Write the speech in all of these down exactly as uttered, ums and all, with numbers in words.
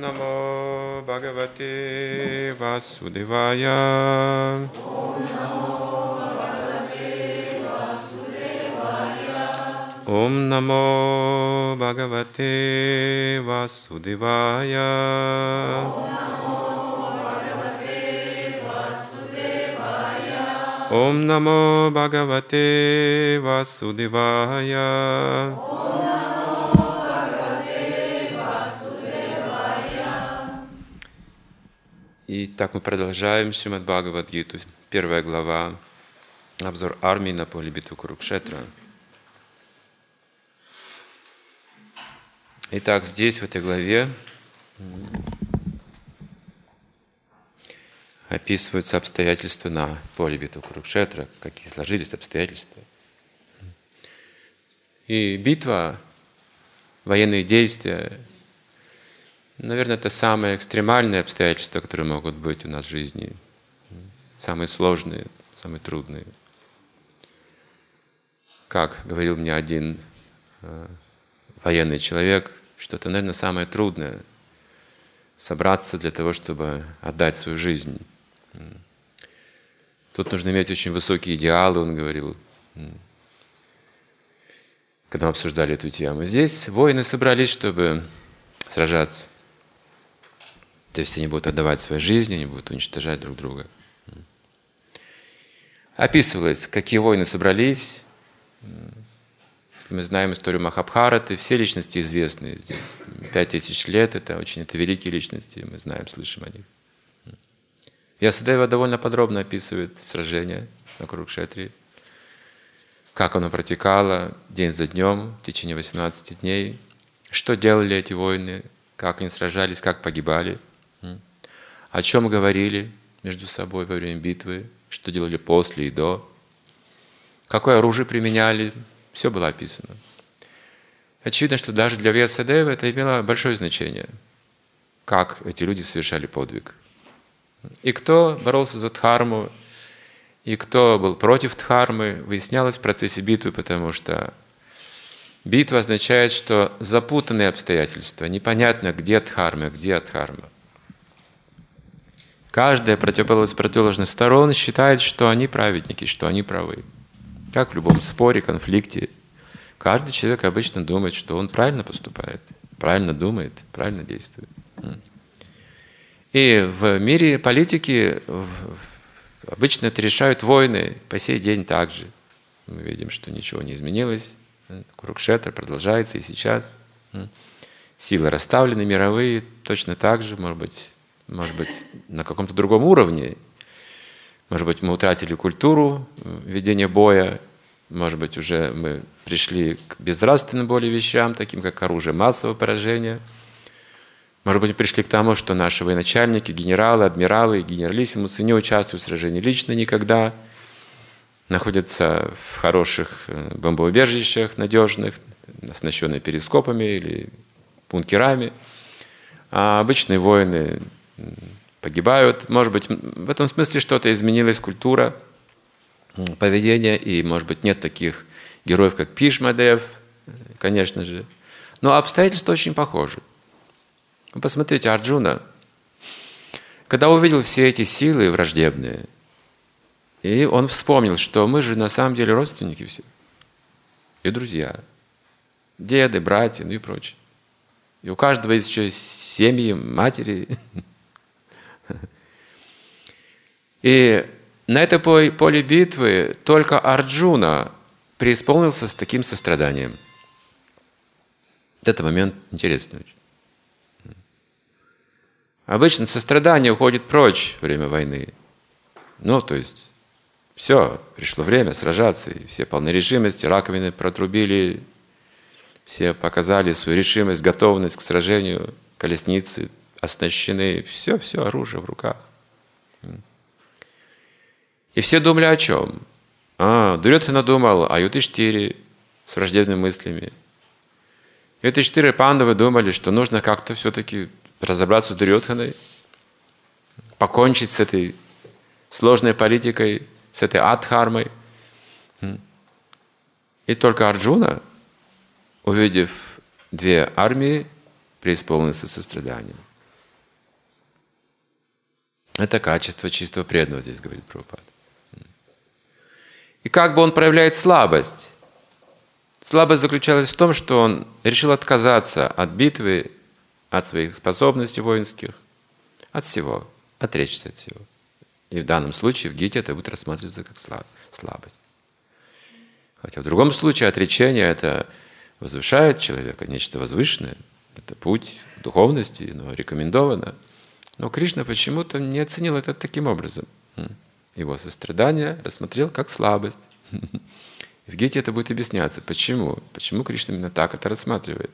Namo Bhagavate Vasudevaya. Om Namo Bhagavate Vasudevaya. Om Namo Bhagavate Vasudevaya. И так мы продолжаем Шримад Бхагавад-гиту, первая глава, обзор армии на поле битвы Курукшетра. Итак, здесь, в этой главе, описываются обстоятельства на поле битвы Курукшетра, какие сложились обстоятельства. И битва, военные действия, наверное, это самые экстремальные обстоятельства, которые могут быть у нас в жизни. Самые сложные, самые трудные. Как говорил мне один э, военный человек, что это, наверное, самое трудное — собраться для того, чтобы отдать свою жизнь. Тут нужно иметь очень высокие идеалы, он говорил, когда мы обсуждали эту тему. Здесь воины собрались, чтобы сражаться. То есть они будут отдавать свои жизни, они будут уничтожать друг друга. Описывалось, какие воины собрались. Если мы знаем историю Махабхараты, все личности известны здесь. Пять тысяч лет — это очень это великие личности, мы знаем, слышим о них. Вьясадева довольно подробно описывает сражение на Курукшетре, как оно протекало день за днем в течение восемнадцати дней, что делали эти воины, как они сражались, как погибали, о чем говорили между собой во время битвы, что делали после и до, какое оружие применяли, все было описано. Очевидно, что даже для Вьясадевы это имело большое значение, как эти люди совершали подвиг. И кто боролся за Дхарму, и кто был против Дхармы, выяснялось в процессе битвы, потому что битва означает, что запутанные обстоятельства, непонятно, где Дхарма, где Адхарма. Каждая противоположность противоположных сторон считает, что они праведники, что они правы. Как в любом споре, конфликте. Каждый человек обычно думает, что он правильно поступает, правильно думает, правильно действует. И в мире политики обычно это решают воины по сей день также. Мы видим, что ничего не изменилось. Курукшетр продолжается и сейчас. Силы расставлены мировые точно так же, может быть, может быть, на каком-то другом уровне. Может быть, мы утратили культуру ведения боя. Может быть, уже мы пришли к безнравственным более вещам, таким как оружие массового поражения. Может быть, мы пришли к тому, что наши военачальники, генералы, адмиралы и генералиссимусы не участвуют в сражении лично никогда, находятся в хороших бомбоубежищах надежных, оснащенные перископами или бункерами. А обычные воины погибают. Может быть, в этом смысле что-то изменилось, культура, поведение, и, может быть, нет таких героев, как Бхишма-дев, конечно же. Но обстоятельства очень похожи. Вы посмотрите, Арджуна, когда увидел все эти силы враждебные, и он вспомнил, что мы же на самом деле родственники все, и друзья, деды, братья, ну и прочее. И у каждого есть еще семьи, матери. И на это поле битвы только Арджуна преисполнился с таким состраданием. Вот это момент интересный очень. Обычно сострадание уходит прочь во время войны. Ну, то есть, все, пришло время сражаться, и все полны решимости, раковины протрубили, все показали свою решимость, готовность к сражению, колесницы оснащены, все, все, оружие в руках. И все думали о чем? А, Дурьодхана думал о Юдхиштире с враждебными мыслями. Юдхиштира и Пандавы думали, что нужно как-то все-таки разобраться с Дурьодханой, покончить с этой сложной политикой, с этой адхармой. И только Арджуна, увидев две армии, преисполнился состраданием. Это качество чистого преданного, здесь говорит Прабхупада. И как бы он проявляет слабость? Слабость заключалась в том, что он решил отказаться от битвы, от своих способностей воинских, от всего, отречься от всего. И в данном случае в Гите это будет рассматриваться как слабость. Хотя в другом случае отречение это возвышает человека, нечто возвышенное. Это путь духовности, но рекомендовано. Но Кришна почему-то не оценил это таким образом. Его сострадание рассмотрел как слабость. В Гите это будет объясняться. Почему? Почему Кришна именно так это рассматривает?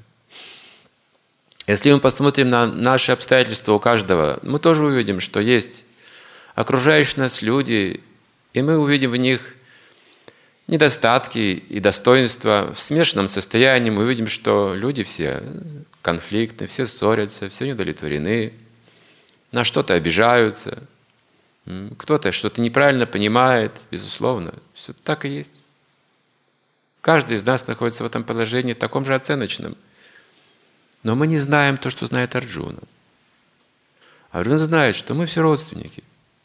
Если мы посмотрим на наши обстоятельства у каждого, мы тоже увидим, что есть окружающие нас люди, и мы увидим в них недостатки и достоинства. В смешанном состоянии мы увидим, что люди все конфликтны, все ссорятся, все неудовлетворены, на что-то обижаются, кто-то что-то неправильно понимает, безусловно. Все так и есть. Каждый из нас находится в этом положении, таком же оценочном. Но мы не знаем то, что знает Арджуна. Арджуна знает, что мы все родственники.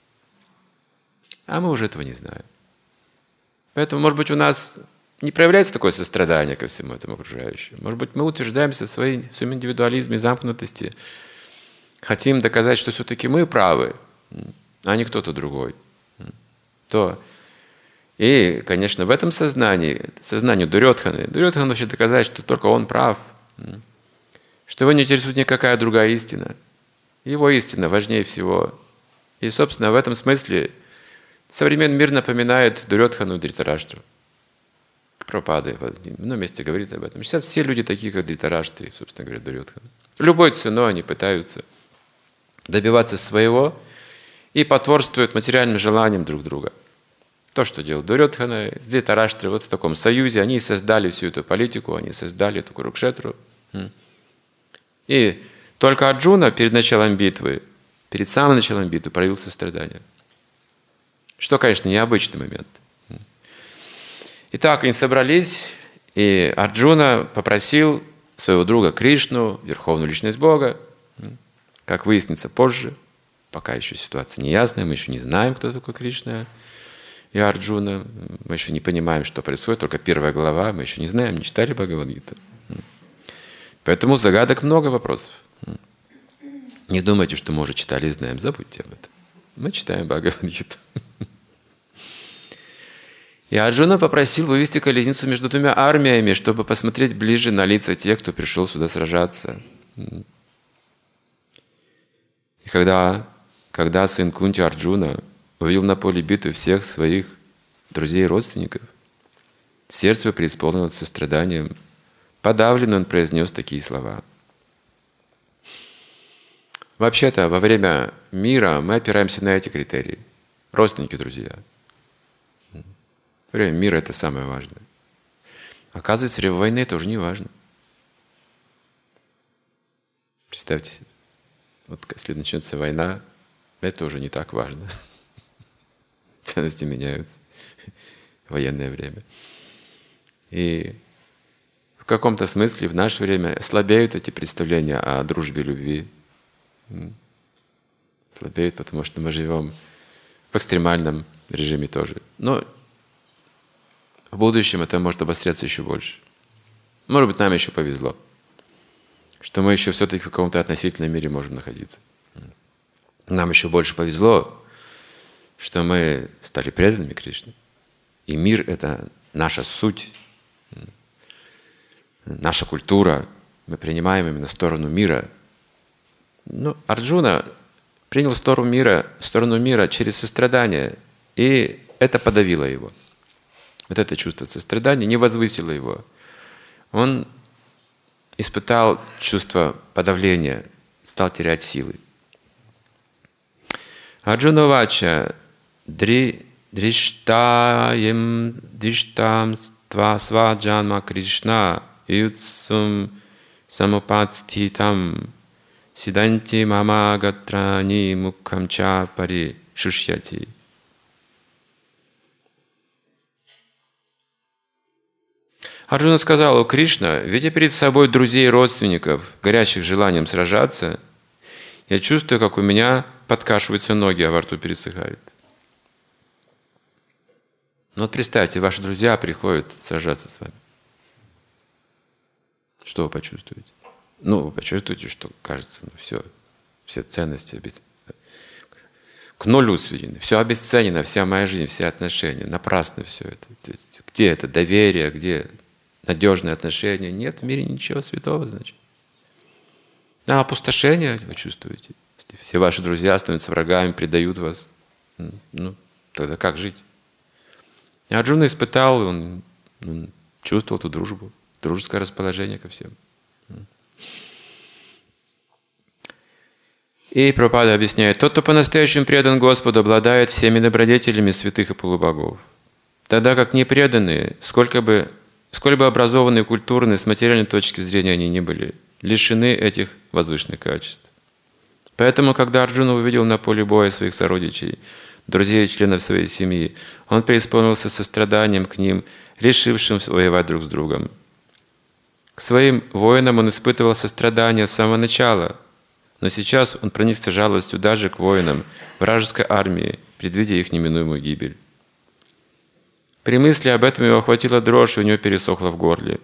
А мы уже этого не знаем. Поэтому, может быть, у нас не проявляется такое сострадание ко всему этому окружающему. Может быть, мы утверждаемся в, своей, в своем индивидуализме, замкнутости, хотим доказать, что все-таки мы правы, а не кто-то другой. То. И, конечно, в этом сознании, сознанию Дурьодханы, Дурьодхана хочет доказать, что только он прав, что его не интересует никакая другая истина. Его истина важнее всего. И, собственно, в этом смысле современный мир напоминает Дурьодхану и Дритараштху. Прабхупада в одном месте говорит об этом. Сейчас все люди такие, как Дритараштха, собственно говоря, Дурьодхана. Любой ценой они пытаются добиваться своего и потворствуют материальным желаниям друг друга. То, что делал Дурьодхана с Дритараштхой, вот в таком союзе, они создали всю эту политику, они создали эту Курукшетру. И только Арджуна перед началом битвы, перед самым началом битвы проявил сострадание. Что, конечно, необычный момент. Итак, они собрались, и Арджуна попросил своего друга Кришну, Верховную Личность Бога, как выяснится позже, пока еще ситуация неясная, мы еще не знаем, кто такой Кришна и Арджуна, мы еще не понимаем, что происходит, только первая глава, мы еще не знаем, не читали Бхагавад-гиту. Поэтому загадок много вопросов. Не думайте, что мы уже читали и знаем, забудьте об этом. Мы читаем Бхагавад-гиту. И Арджуна попросил вывести колесницу между двумя армиями, чтобы посмотреть ближе на лица тех, кто пришел сюда сражаться. И когда, когда сын Кунти Арджуна увидел на поле битвы всех своих друзей и родственников, сердце его преисполнено состраданием, подавленно он произнес такие слова. Вообще-то, во время мира мы опираемся на эти критерии. Родственники, друзья. Во время мира это самое важное. Оказывается, во время войны это уже не важно. Представьте себе. Вот если начнется война, это уже не так важно. Ценности меняются в военное время. И в каком-то смысле в наше время слабеют эти представления о дружбе и любви. Слабеют, потому что мы живем в экстремальном режиме тоже. Но в будущем это может обостряться еще больше. Может быть, нам еще повезло, что мы еще все-таки в каком-то относительном мире можем находиться. Нам еще больше повезло, что мы стали преданными Кришне. И мир — это наша суть, наша культура. Мы принимаем именно сторону мира. Но Арджуна принял сторону мира, сторону мира через сострадание, и это подавило его. Вот это чувство сострадания не возвысило его. Он испытал чувство подавления, стал терять силы. Арджуна вача дри дриштаем дриштам ства сваджанма Кришна юцсум самупадстхитам сиданти мама гатрани мукхамча пари шушьяти. Арджуна сказал: «О Кришна, видя перед собой друзей и родственников, горящих желанием сражаться, Я чувствую, как у меня подкашиваются ноги, а во рту пересыхает. Ну вот представьте, ваши друзья приходят сражаться с вами. Что вы почувствуете? Ну, вы почувствуете, что, кажется, ну все, все ценности обесценены. К нулю сведены. Все обесценено, вся моя жизнь, все отношения. Напрасно все это. То есть, где это доверие, где надежные отношения? Нет в мире ничего святого, значит. А опустошение вы чувствуете. Если все ваши друзья становятся врагами, предают вас. Ну, тогда как жить? И Арджуна испытал, он, он чувствовал эту дружбу, дружеское расположение ко всем. И Прабхупада объясняет: тот, кто по-настоящему предан Господу, обладает всеми добродетелями святых и полубогов. Тогда как непреданные, сколько бы, сколь бы образованные, культурные, с материальной точки зрения они не были, лишены этих возвышенных качеств. Поэтому, когда Арджуна увидел на поле боя своих сородичей, друзей и членов своей семьи, он преисполнился состраданием к ним, решившим воевать друг с другом. К своим воинам он испытывал сострадание с самого начала, но сейчас он проникся жалостью даже к воинам вражеской армии, предвидя их неминуемую гибель. При мысли об этом его охватила дрожь, и у него пересохло в горле.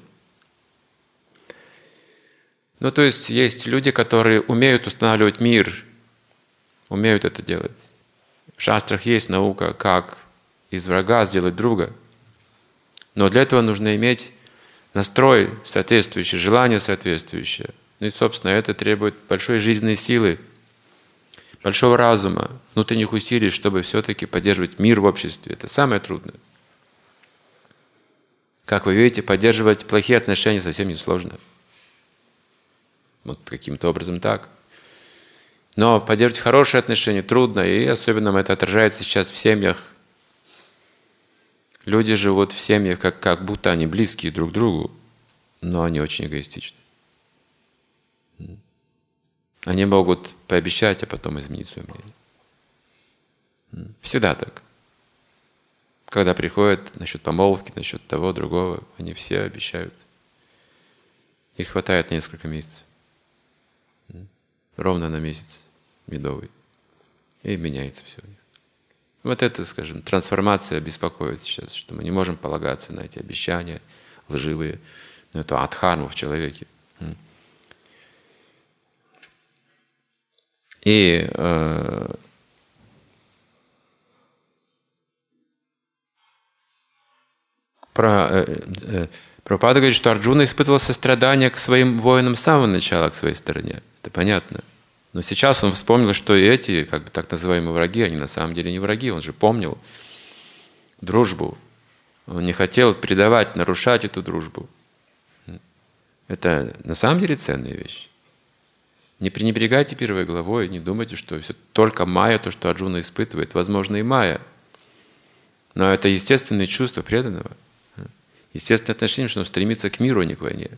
Ну, то есть, есть люди, которые умеют устанавливать мир, умеют это делать. В шастрах есть наука, как из врага сделать друга. Но для этого нужно иметь настрой соответствующий, желание соответствующее. Ну и, собственно, это требует большой жизненной силы, большого разума, внутренних усилий, чтобы все-таки поддерживать мир в обществе. Это самое трудное. Как вы видите, поддерживать плохие отношения совсем несложно. Вот каким-то образом так. Но поддерживать хорошие отношения трудно, и особенно это отражается сейчас в семьях. Люди живут в семьях, как, как будто они близкие друг к другу, но они очень эгоистичны. Они могут пообещать, а потом изменить свое мнение. Всегда так. Когда приходят насчет помолвки, насчет того, другого, они все обещают. Их хватает на несколько месяцев. Ровно на месяц медовый. И меняется все. Вот это, скажем, трансформация беспокоит сейчас, что мы не можем полагаться на эти обещания лживые, на эту адхарму в человеке. И э, про, э, э, Прабхупада говорит, что Арджуна испытывал сострадание к своим воинам с самого начала, к своей стороне. Это понятно. Но сейчас он вспомнил, что и эти, как бы так называемые враги, они на самом деле не враги. Он же помнил дружбу. Он не хотел предавать, нарушать эту дружбу. Это на самом деле ценная вещь. Не пренебрегайте первой главой, не думайте, что все только майя, то, что Арджуна испытывает. Возможно, и майя. Но это естественное чувство преданного. Естественное отношение, что он стремится к миру, а не к войне.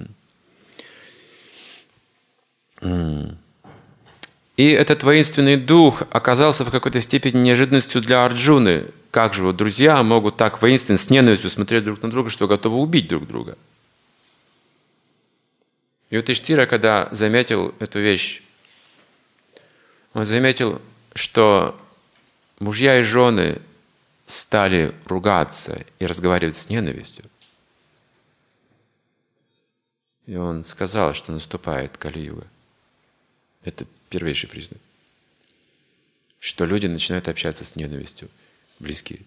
И этот воинственный дух оказался в какой-то степени неожиданностью для Арджуны. Как же вот друзья могут так воинственно, с ненавистью смотреть друг на друга, что готовы убить друг друга? И вот Иштира, когда заметил эту вещь, он заметил, что мужья и жены стали ругаться и разговаривать с ненавистью. И он сказал, что наступает Кали-юга. Это первейший признак. Что люди начинают общаться с ненавистью, близкие.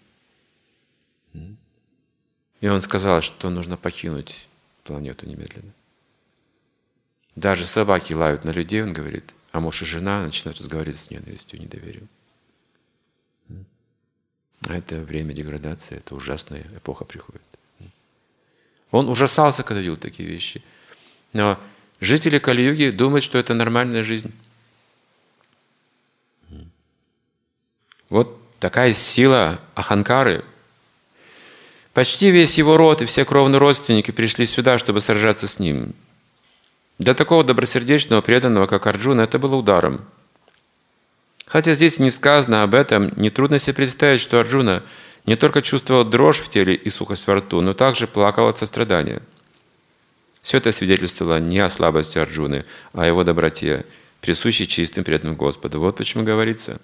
И он сказал, что нужно покинуть планету немедленно. Даже собаки лают на людей, он говорит, а муж и жена начинают разговаривать с ненавистью, недоверием. А это время деградации, это ужасная эпоха приходит. Он ужасался, когда видел такие вещи. Но жители Кали-юги думают, что это нормальная жизнь. Вот такая сила Аханкары. Почти весь его род и все кровные родственники пришли сюда, чтобы сражаться с ним. Для такого добросердечного преданного, как Арджуна, это было ударом. Хотя здесь не сказано об этом, нетрудно себе представить, что Арджуна не только чувствовал дрожь в теле и сухость во рту, но также плакал от сострадания. Все это свидетельствовало не о слабости Арджуны, а о его доброте. присущий чистым преданным Господу. Вот почему говорится.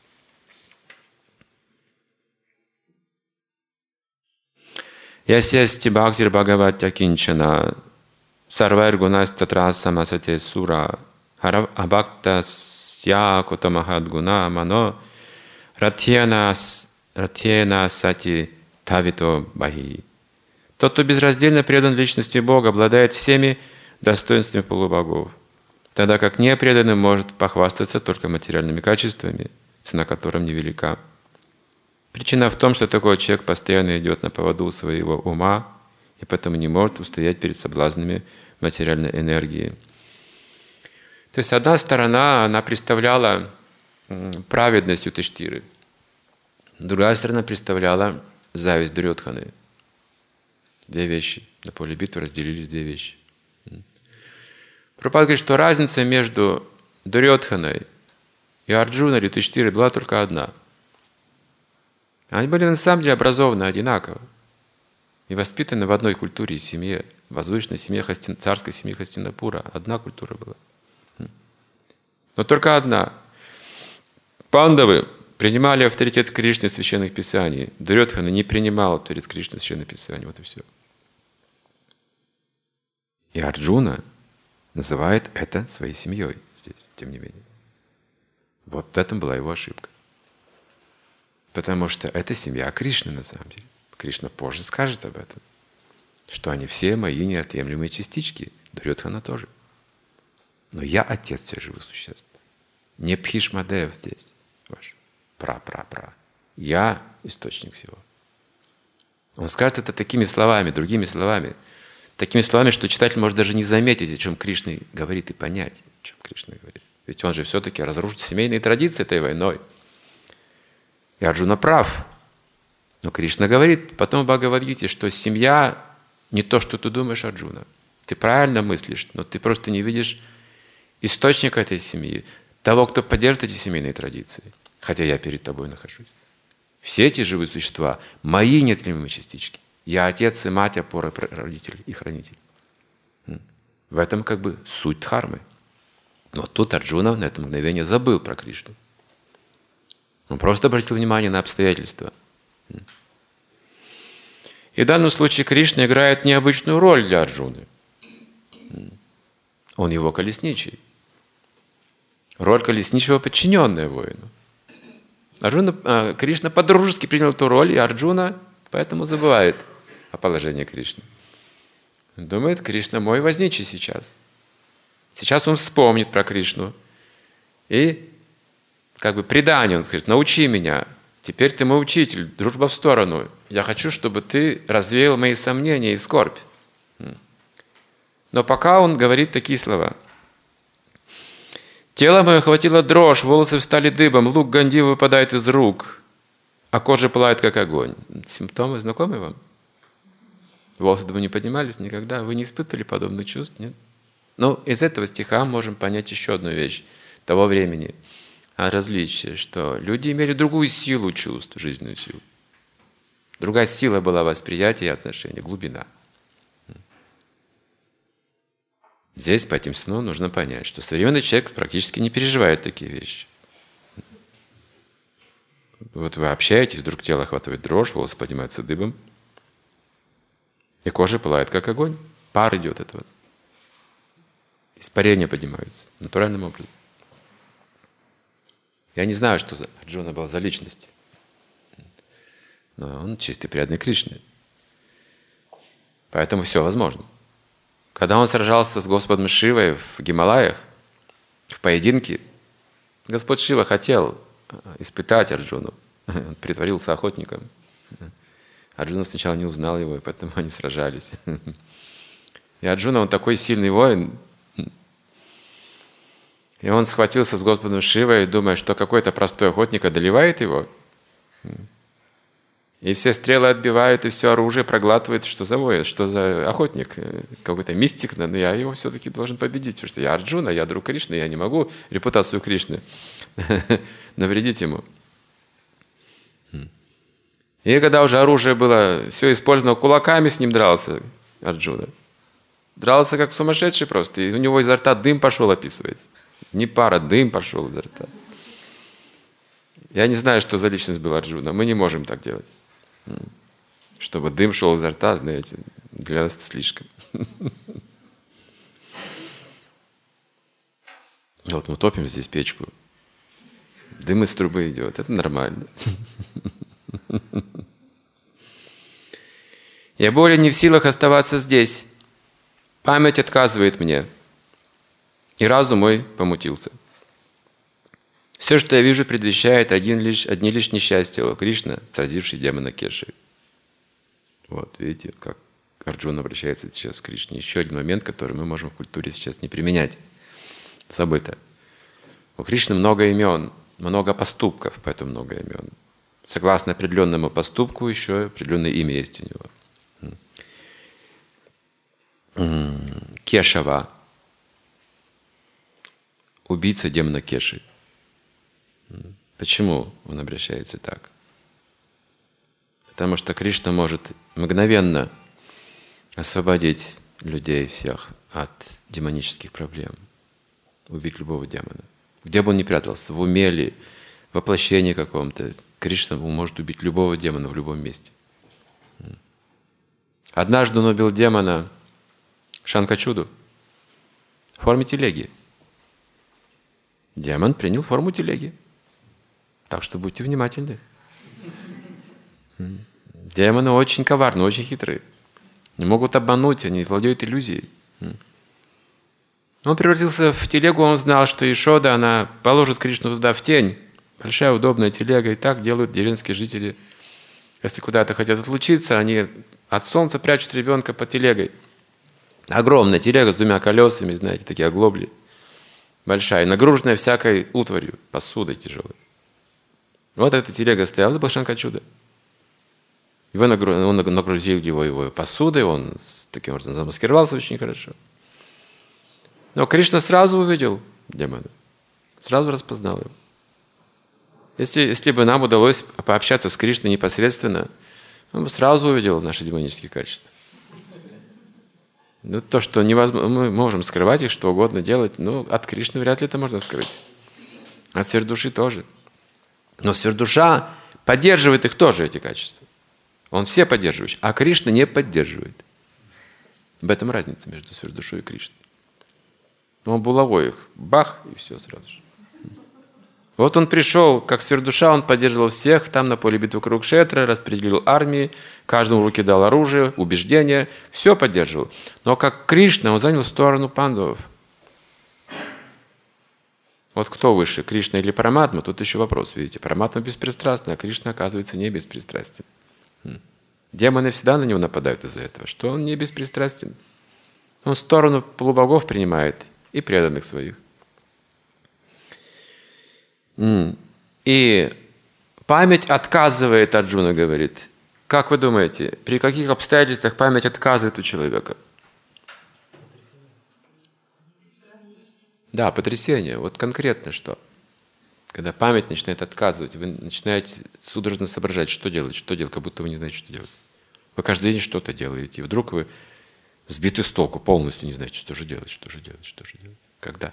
Ясьясти бхактир бхагаватя кинчана сарвайр гунас татра самасате сура абхакта сья кутамахад гуна мано ратьена сати тавито бахи. Тот, кто безраздельно предан личности Бога, обладает всеми достоинствами полубогов, тогда как непреданный может похвастаться только материальными качествами, цена которым невелика. Причина в том, что такой человек постоянно идет на поводу своего ума и поэтому не может устоять перед соблазнами материальной энергии. То есть одна сторона, она представляла праведность Юдхиштиры, другая сторона представляла зависть Дурьодханы. Две вещи. На поле битвы разделились две вещи. Прабхупада говорит, что разница между Дурьодханой и Арджуной Юдхиштирой была только одна. Они были на самом деле образованы одинаково и воспитаны в одной культуре и семье, в возвышенной семье Хастин, царской семьи Хастинапура. Одна культура была. Но только одна. Пандавы принимали авторитет Кришны в священных писаниях. Дурьодхана не принимал авторитет Кришны в священных писаниях. Вот и все. И Арджуна называет это своей семьей здесь, тем не менее. Вот в этом была его ошибка. Потому что это семья Кришны на самом деле. Кришна позже скажет об этом, что они все мои неотъемлемые частички. Дурьодхана тоже. Но я отец всех живых существ. Не Бхишмадев здесь ваш. Пра-пра-пра. Я источник всего. Он скажет это такими словами, другими словами. Такими словами, что читатель может даже не заметить, о чем Кришна говорит, и понять, о чем Кришна говорит. Ведь он же все-таки разрушит семейные традиции этой войной. И Арджуна прав. Но Кришна говорит потом в Бхагавад-гите, что семья не то, что ты думаешь, Арджуна. Ты правильно мыслишь, но ты просто не видишь источника этой семьи, того, кто поддерживает эти семейные традиции. Хотя я перед тобой нахожусь. Все эти живые существа – мои неотъемлемые частички. Я отец и мать, опора, родитель и хранитель. В этом как бы суть дхармы. Но тут Арджуна на это мгновение забыл про Кришну. Он просто обратил внимание на обстоятельства. И в данном случае Кришна играет необычную роль для Арджуны. Он его колесничий. Роль колесничего, подчиненная воину. Арджуна, а, Кришна по-дружески принял эту роль, и Арджуна поэтому забывает о положении Кришны. Думает, Кришна мой возничий сейчас. Сейчас он вспомнит про Кришну. И как бы предание, он скажет, научи меня. Теперь ты мой учитель, дружба в сторону. Я хочу, чтобы ты развеял мои сомнения и скорбь. Но пока он говорит такие слова. Тело мое охватило дрожь, волосы встали дыбом, лук Гандивы выпадает из рук, а кожа пылает, как огонь. Симптомы знакомы вам? Волосы дыбом не поднимались никогда? Вы не испытывали подобных чувств? Нет? Но из этого стиха можем понять еще одну вещь того времени. Различие, что люди имели другую силу чувств, жизненную силу. Другая сила была восприятия и отношения, глубина. Здесь по этим сну нужно понять, что современный человек практически не переживает такие вещи. Вот вы общаетесь, вдруг тело охватывает дрожь, волосы поднимаются дыбом, и кожа пылает, как огонь. Пар идет от вас. Испарения поднимаются натуральным образом. Я не знаю, что за Арджуна был за личность, но он чистый преданный Кришне. Поэтому все возможно. Когда он сражался с Господом Шивой в Гималаях, в поединке, Господь Шива хотел испытать Арджуну. Он притворился охотником. Арджуна сначала не узнал его, и поэтому они сражались. И Арджуна, он такой сильный воин, и он схватился с Господом Шивой, думая, что какой-то простой охотник одолевает его. И все стрелы отбивают, и все оружие проглатывает. Что за воин, что за охотник? Какой-то мистик, но я его все-таки должен победить, потому что я Арджуна, я друг Кришны, я не могу репутацию Кришны навредить ему. И когда уже оружие было все использовано, кулаками с ним дрался Арджуна. Дрался как сумасшедший просто. И у него изо рта дым пошел, описывается. Не пара, дым пошел изо рта. Я не знаю, что за личность была Арджуна. Мы не можем так делать. Чтобы дым шел изо рта, знаете, для нас это слишком. Вот мы топим здесь печку. Дым из трубы идет. Это нормально. Я более не в силах оставаться здесь. Память отказывает мне. И разум мой помутился. Все, что я вижу, предвещает один лишь, одни лишь несчастья. О, Кришна, сразивший демона Кеши. Вот, видите, как Арджуна обращается сейчас к Кришне. Еще один момент, который мы можем в культуре сейчас не применять. Забыто. У Кришны много имен, много поступков, поэтому много имен. Согласно определенному поступку, еще определенное имя есть у него. Кешава. Убийца демона Кеши. Почему он обращается так? Потому что Кришна может мгновенно освободить людей всех от демонических проблем. Убить любого демона. Где бы он ни прятался, в уме ли, в воплощении каком-то, Кришна может убить любого демона в любом месте. Однажды он убил демона Шанкачуду в форме телеги. Демон принял форму телеги. Так что будьте внимательны. Демоны очень коварны, очень хитрые. Не могут обмануть, они владеют иллюзией. Он превратился в телегу, он знал, что Ишода, она положит Кришну туда в тень. Большая удобная телега, и так делают деревенские жители. Если куда-то хотят отлучиться, они от солнца прячут ребенка под телегой. Огромная телега с двумя колесами, знаете, такие оглобли. Большая, нагруженная всякой утварью, посудой тяжелой. Вот эта телега стояла, это был Шанкачуда. Его нагру... Он нагрузил его, его посудой, он таким образом замаскировался очень хорошо. Но Кришна сразу увидел демона, сразу распознал его. Если, если бы нам удалось пообщаться с Кришной непосредственно, он бы сразу увидел наши демонические качества. Ну, то, что невозможно, мы можем скрывать их, что угодно делать, но от Кришны вряд ли это можно скрыть. От сверхдуши тоже. Но сверхдуша поддерживает их тоже, эти качества. Он все поддерживающий, а Кришна не поддерживает. В этом разница между сверхдушой и Кришной. Он булавой их, бах, и все сразу же. Вот он пришел, как сверхдуша, он поддерживал всех, там на поле битвы Курукшетра, распределил армии, каждому в руки дал оружие, убеждения, все поддерживал. Но как Кришна, он занял сторону пандавов. Вот кто выше, Кришна или Параматма, тут еще вопрос, видите. Параматма беспристрастна, а Кришна, оказывается, не беспристрастен. Демоны всегда на него нападают из-за этого, что он не беспристрастен. Он сторону полубогов принимает и преданных своих. И память отказывает, Арджуна говорит. Как вы думаете, при каких обстоятельствах память отказывает у человека? Да, потрясение. Вот конкретно что? Когда память начинает отказывать, вы начинаете судорожно соображать, что делать, что делать, как будто вы не знаете, что делать. Вы каждый день что-то делаете, и вдруг вы сбиты с толку, полностью не знаете, что же делать, что же делать, что же делать. Когда?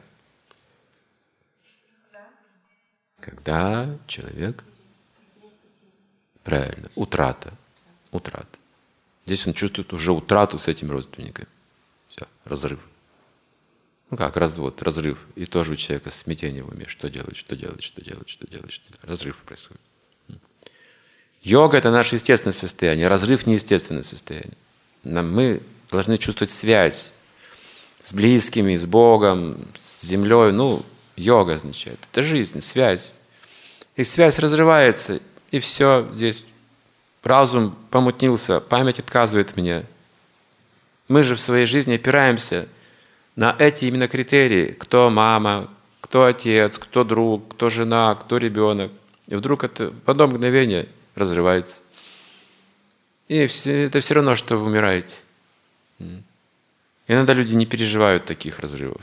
Когда человек... Правильно, утрата. Утрата. Здесь он чувствует уже утрату с этим родственником. Все, разрыв. Ну как, развод, разрыв. И тоже у человека смятение в уме. Что делать, что делать, что делать, что делать, что делать. Разрыв происходит. Йога – это наше естественное состояние. Разрыв – неестественное состояние. Мы должны чувствовать связь с близкими, с Богом, с землей. Ну, йога означает. Это жизнь, связь. И связь разрывается, и все здесь. Разум помутнился, память отказывает мне. Мы же в своей жизни опираемся на эти именно критерии. Кто мама, кто отец, кто друг, кто жена, кто ребенок. И вдруг это в одно мгновение разрывается. И все, это все равно, что вы умираете. Иногда люди не переживают таких разрывов.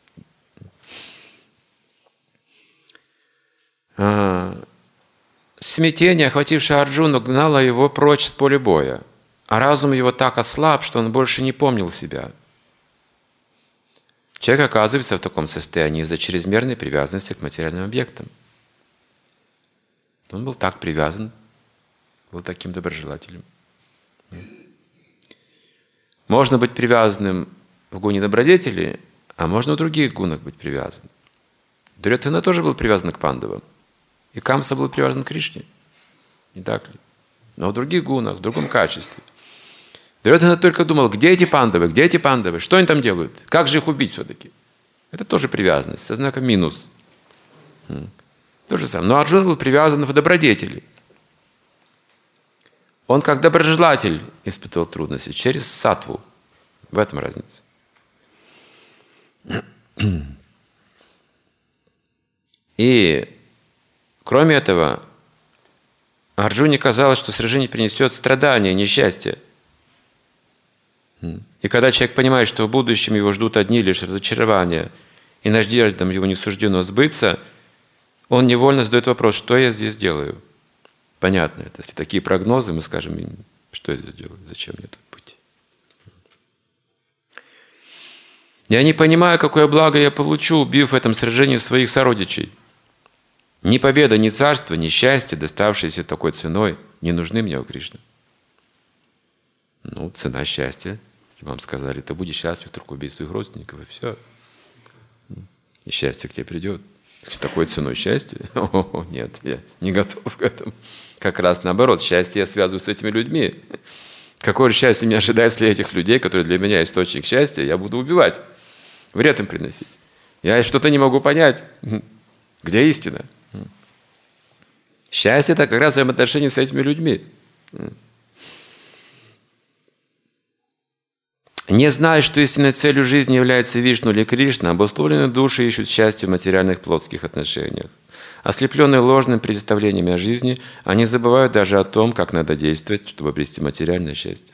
А, смятение, охватившее Арджуну, гнало его прочь с поля боя. А разум его так ослаб, что он больше не помнил себя. Человек оказывается в таком состоянии из-за чрезмерной привязанности к материальным объектам. Он был так привязан, был таким доброжелателем. Можно быть привязанным в гуне добродетели, а можно в других гунах быть привязан. Дурьодхана тоже был привязан к пандавам. И Камса был привязан к Кришне. Не так ли? Но в других гунах, в другом качестве. Дурьодхана только думал, где эти пандавы, где эти пандавы, что они там делают, как же их убить все-таки. Это тоже привязанность, со знаком минус. То же самое. Но Арджуна был привязан в добродетели. Он как доброжелатель испытывал трудности через саттву. В этом разница. И кроме этого, Арджуне казалось, что сражение принесет страдания, несчастье. И когда человек понимает, что в будущем его ждут одни лишь разочарования, и надеждам его не суждено сбыться, он невольно задает вопрос, что я здесь делаю? Понятно это. Если такие прогнозы, мы скажем, что я здесь делаю, зачем мне тут быть? Я не понимаю, какое благо я получу, убив в этом сражении своих сородичей. Ни победа, ни царство, ни счастье, доставшиеся такой ценой, не нужны мне у Кришны. Ну, цена счастья. Если вам сказали, ты будешь счастлив, только убей своих родственников, и все. И счастье к тебе придет. С такой ценой счастья? О, нет, я не готов к этому. Как раз наоборот, счастье я связываю с этими людьми. Какое же счастье меня ожидает, если этих людей, которые для меня источник счастья, я буду убивать, вред им приносить? Я что-то не могу понять. Где истина? Счастье – это как раз взаимоотношения с этими людьми. Не зная, что истинной целью жизни является Вишну или Кришна, обусловленные души ищут счастье в материальных плотских отношениях. Ослепленные ложными представлениями о жизни, они забывают даже о том, как надо действовать, чтобы обрести материальное счастье.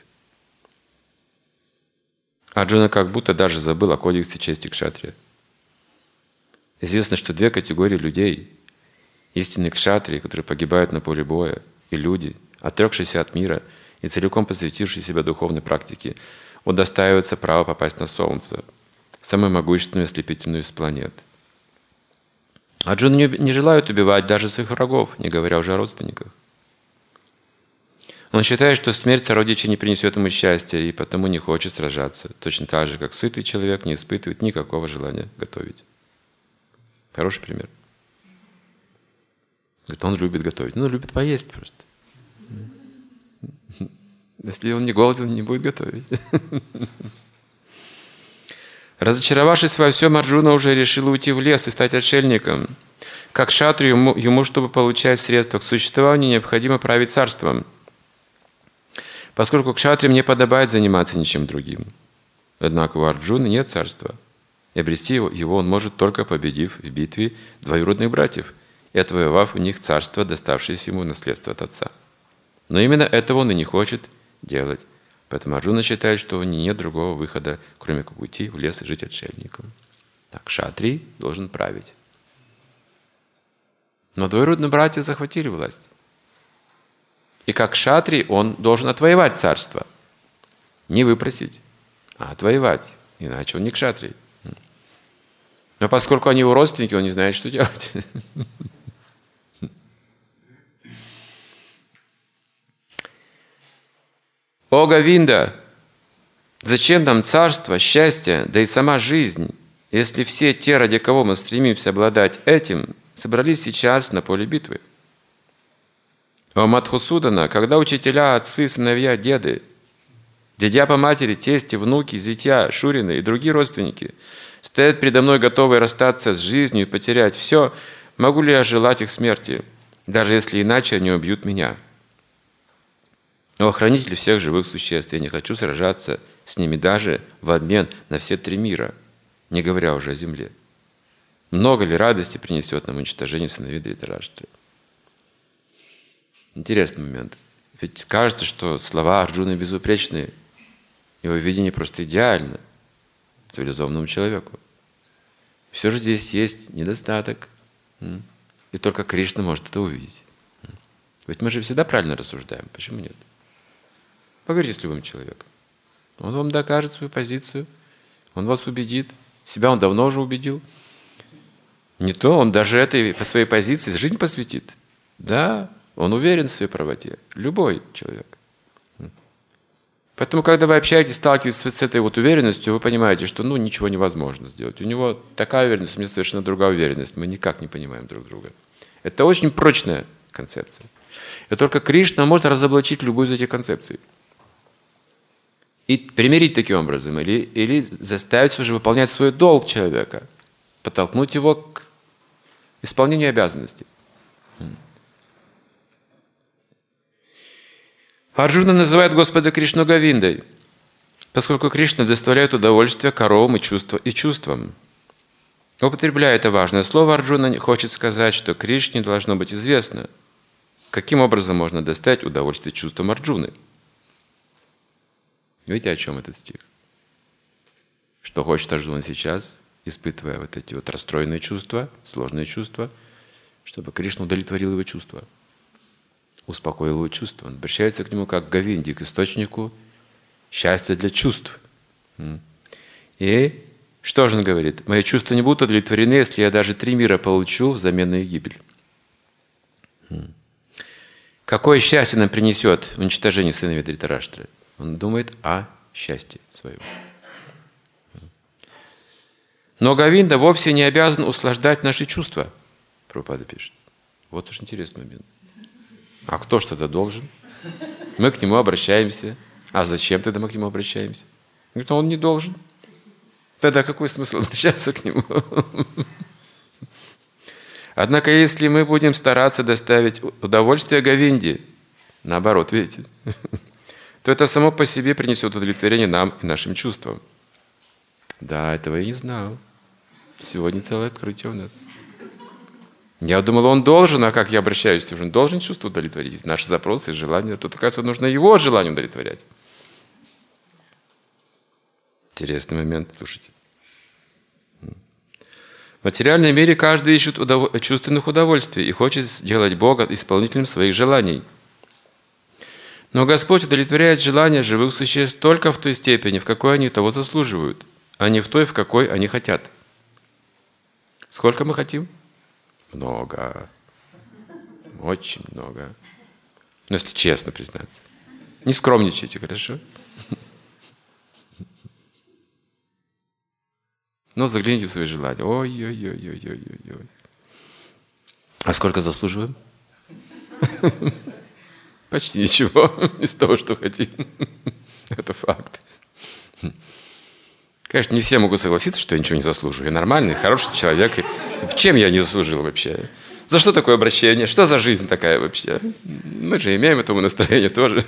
Арджуна как будто даже забыл о кодексе чести кшатрия. Известно, что две категории людей – истинные кшатрии, которые погибают на поле боя, и люди, отрекшиеся от мира и целиком посвятившие себя духовной практике, удостаиваются права попасть на Солнце, самую могущественную ослепительную из планет. Арджуна не, не желает убивать даже своих врагов, не говоря уже о родственниках. Он считает, что смерть сородичей не принесет ему счастья, и потому не хочет сражаться, точно так же, как сытый человек не испытывает никакого желания готовить. Хороший пример. Говорит, он любит готовить. Ну, любит поесть просто. Если он не голоден, он не будет готовить. Разочаровавшись во всем, Арджуна уже решил уйти в лес и стать отшельником. Как шатру, ему, ему, чтобы получать средства к существованию, необходимо править царством. Поскольку кшатриям не подобает заниматься ничем другим. Однако у Арджуны нет царства. И обрести его, его он может только победив в битве двоюродных братьев и отвоевав у них царство, доставшееся ему в наследство от отца. Но именно этого он и не хочет делать. Поэтому Арджуна считает, что у него нет другого выхода, кроме как уйти в лес и жить отшельником. Так, кшатрий должен править. Но двоюродные братья захватили власть. И как кшатрий он должен отвоевать царство. Не выпросить, а отвоевать. Иначе он не кшатрий. Но поскольку они его родственники, он не знает, что делать. О Говинда, зачем нам царство, счастье, да и сама жизнь, если все те, ради кого мы стремимся обладать этим, собрались сейчас на поле битвы? О Мадхусудана, когда учителя, отцы, сыновья, деды, дядя по матери, тести, внуки, зятья, шурины и другие родственники стоят передо мной, готовые расстаться с жизнью и потерять все, могу ли я желать их смерти, даже если иначе они убьют меня? О хранитель всех живых существ, я не хочу сражаться с ними даже в обмен на все три мира, не говоря уже о земле. Много ли радости принесет нам уничтожение сыновей Дритараштхи? Интересный момент. Ведь кажется, что слова Арджуны безупречные, его видение просто идеально цивилизованному человеку. Все же здесь есть недостаток, и только Кришна может это увидеть. Ведь мы же всегда правильно рассуждаем, почему нет? Поговорите с любым человеком. Он вам докажет свою позицию, он вас убедит, Себя он давно уже убедил. Не то, он даже этой по своей позиции жизнь посвятит. Да, он уверен в своей правоте. Любой человек. Поэтому, когда вы общаетесь, сталкиваетесь с этой вот уверенностью, вы понимаете, что ну, ничего невозможно сделать. У него такая уверенность, у меня совершенно другая уверенность. Мы никак не понимаем друг друга. Это очень прочная концепция. И только Кришна может разоблачить любую из этих концепций. И примирить таким образом, или, или заставить уже выполнять свой долг человека, подтолкнуть его к исполнению обязанностей. Арджуна называет Господа Кришну Говиндой, поскольку Кришна доставляет удовольствие коровам и, чувства, и чувствам. Употребляя это важное слово, Арджуна хочет сказать, что Кришне должно быть известно, каким образом можно доставить удовольствие чувствам Арджуны. Видите, о чем этот стих? Что хочет Арджуна сейчас, испытывая вот эти вот расстроенные чувства, сложные чувства, чтобы Кришна удовлетворил его чувства, успокоил его чувства. Он обращается к нему как к Говинде, к источнику счастья для чувств. И что же он говорит? Мои чувства не будут удовлетворены, если я даже три мира получу взамен на их гибель. Какое счастье нам принесет уничтожение сыновей Дритараштры? Он думает о счастье своем. Но Говинда вовсе не обязан услаждать наши чувства, Прабхупада пишет. Вот уж интересный момент. А кто ж тогда должен? Мы к нему обращаемся. А зачем тогда мы к нему обращаемся? Говорит, он не должен. Тогда какой смысл обращаться к нему? Однако, если мы будем стараться доставить удовольствие Говинде, наоборот, видите, то это само по себе принесет удовлетворение нам и нашим чувствам. Да, этого я не знал. Сегодня целое открытие у нас. Я думал, он должен, а как я обращаюсь? Он должен чувство удовлетворить. Наши запросы, желания. Тут, оказывается, нужно его желание удовлетворять. Интересный момент, слушайте. В материальном мире каждый ищет удов... чувственных удовольствий и хочет сделать Бога исполнителем своих желаний. Но Господь удовлетворяет желания живых существ только в той степени, в какой они того заслуживают, а не в той, в какой они хотят. Сколько мы хотим? Много. Очень много. Но если честно признаться. Не скромничайте, хорошо? Но загляните в свои желания. Ой-ой-ой-ой-ой-ой. А сколько заслуживаем? Почти ничего из того, что хотим. Это факт. Конечно, не все могут согласиться, что я ничего не заслуживаю. Я нормальный, хороший человек. И чем я не заслужил вообще? За что такое обращение? Что за жизнь такая вообще? Мы же имеем этому настроение тоже.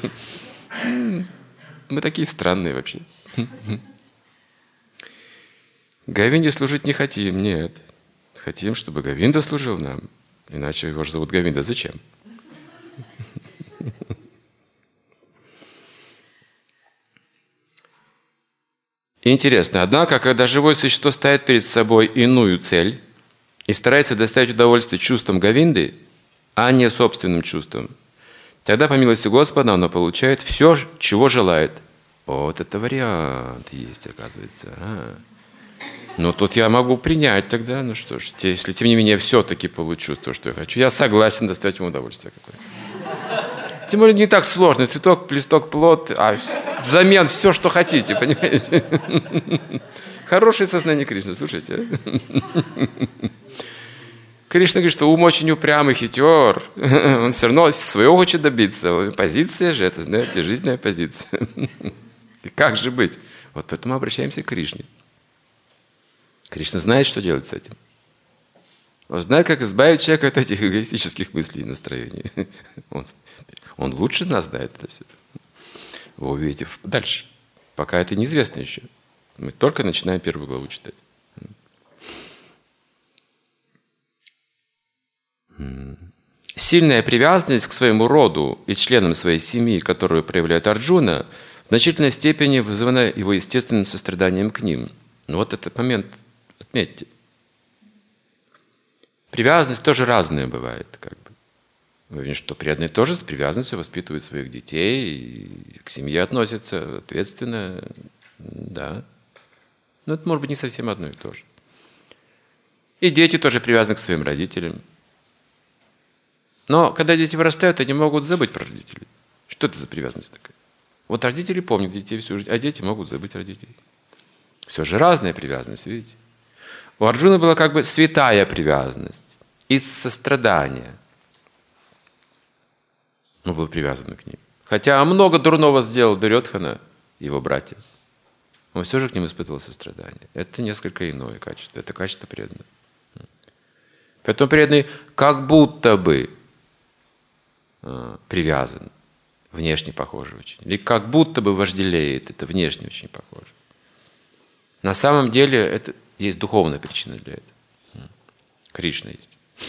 Мы такие странные вообще. Говинде служить не хотим, нет. Хотим, чтобы Говинда служил нам. Иначе его же зовут Говинда. Зачем? Интересно, однако, когда живое существо ставит перед собой иную цель и старается доставить удовольствие чувствам Говинды, а не собственным чувствам, тогда, по милости Господа, оно получает все, чего желает. Вот это вариант есть, оказывается. А. Ну, тут я могу принять тогда, ну что ж, если, тем не менее, все-таки получу то, что я хочу, я согласен доставить ему удовольствие какое-то. Тем более не так сложно. Цветок, листок, плод, а взамен все, что хотите, понимаете? Хорошее сознание Кришны, слушайте. Кришна говорит, что ум очень упрямый, хитер. Он все равно своего хочет добиться. Позиция же, это, знаете, жизненная позиция. И как же быть? Вот поэтому обращаемся к Кришне. Кришна знает, что делать с этим. Он знает, как избавить человека от этих эгоистических мыслей и настроений. Он, он лучше нас знает это все. Вы увидите дальше. Пока это неизвестно еще. Мы только начинаем первую главу читать. Сильная привязанность к своему роду и членам своей семьи, которую проявляет Арджуна, в значительной степени вызвана его естественным состраданием к ним. Но вот этот момент отметьте. Привязанность тоже разная бывает. Как бы. Вы видите, что преданные тоже с привязанностью воспитывают своих детей, и к семье относятся ответственно. Да. Но это может быть не совсем одно и то же. И дети тоже привязаны к своим родителям. Но когда дети вырастают, они могут забыть про родителей. Что это за привязанность такая? Вот родители помнят детей всю жизнь, а дети могут забыть родителей. Все же разная привязанность, видите? У Арджуны была как бы святая привязанность из сострадания. Он был привязан к ним. Хотя много дурного сделал Дурьодхана, его братья. Он все же к ним испытывал сострадание. Это несколько иное качество. Это качество преданного. Поэтому преданный как будто бы э, привязан. Внешне похоже очень. Или как будто бы вожделеет. Это внешне очень похоже. На самом деле это есть духовная причина для этого. Кришна есть.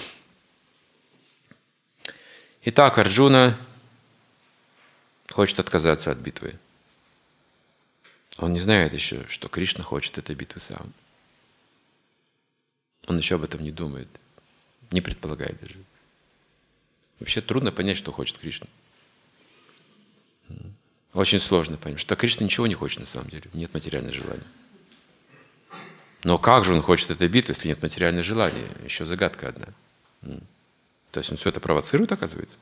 Итак, Арджуна хочет отказаться от битвы. Он не знает еще, что Кришна хочет этой битвы сам. Он еще об этом не думает, не предполагает даже. Вообще трудно понять, что хочет Кришна. Очень сложно понять, что Кришна ничего не хочет на самом деле, нет материального желания. Но как же он хочет этой битвы, если нет материального желания? Еще загадка одна. То есть он все это провоцирует, оказывается?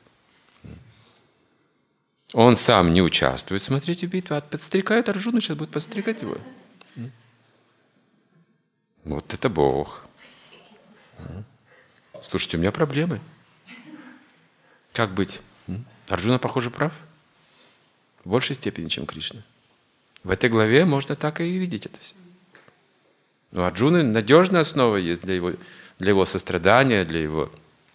Он сам не участвует, смотрите, в битве, а подстрекает Арджуну, сейчас будет подстрекать его. Вот это Бог. Слушайте, у меня проблемы. Как быть? Арджуна, похоже, прав. В большей степени, чем Кришна. В этой главе можно так и видеть это все. У Арджуны надежная основа есть для его, для его сострадания, для его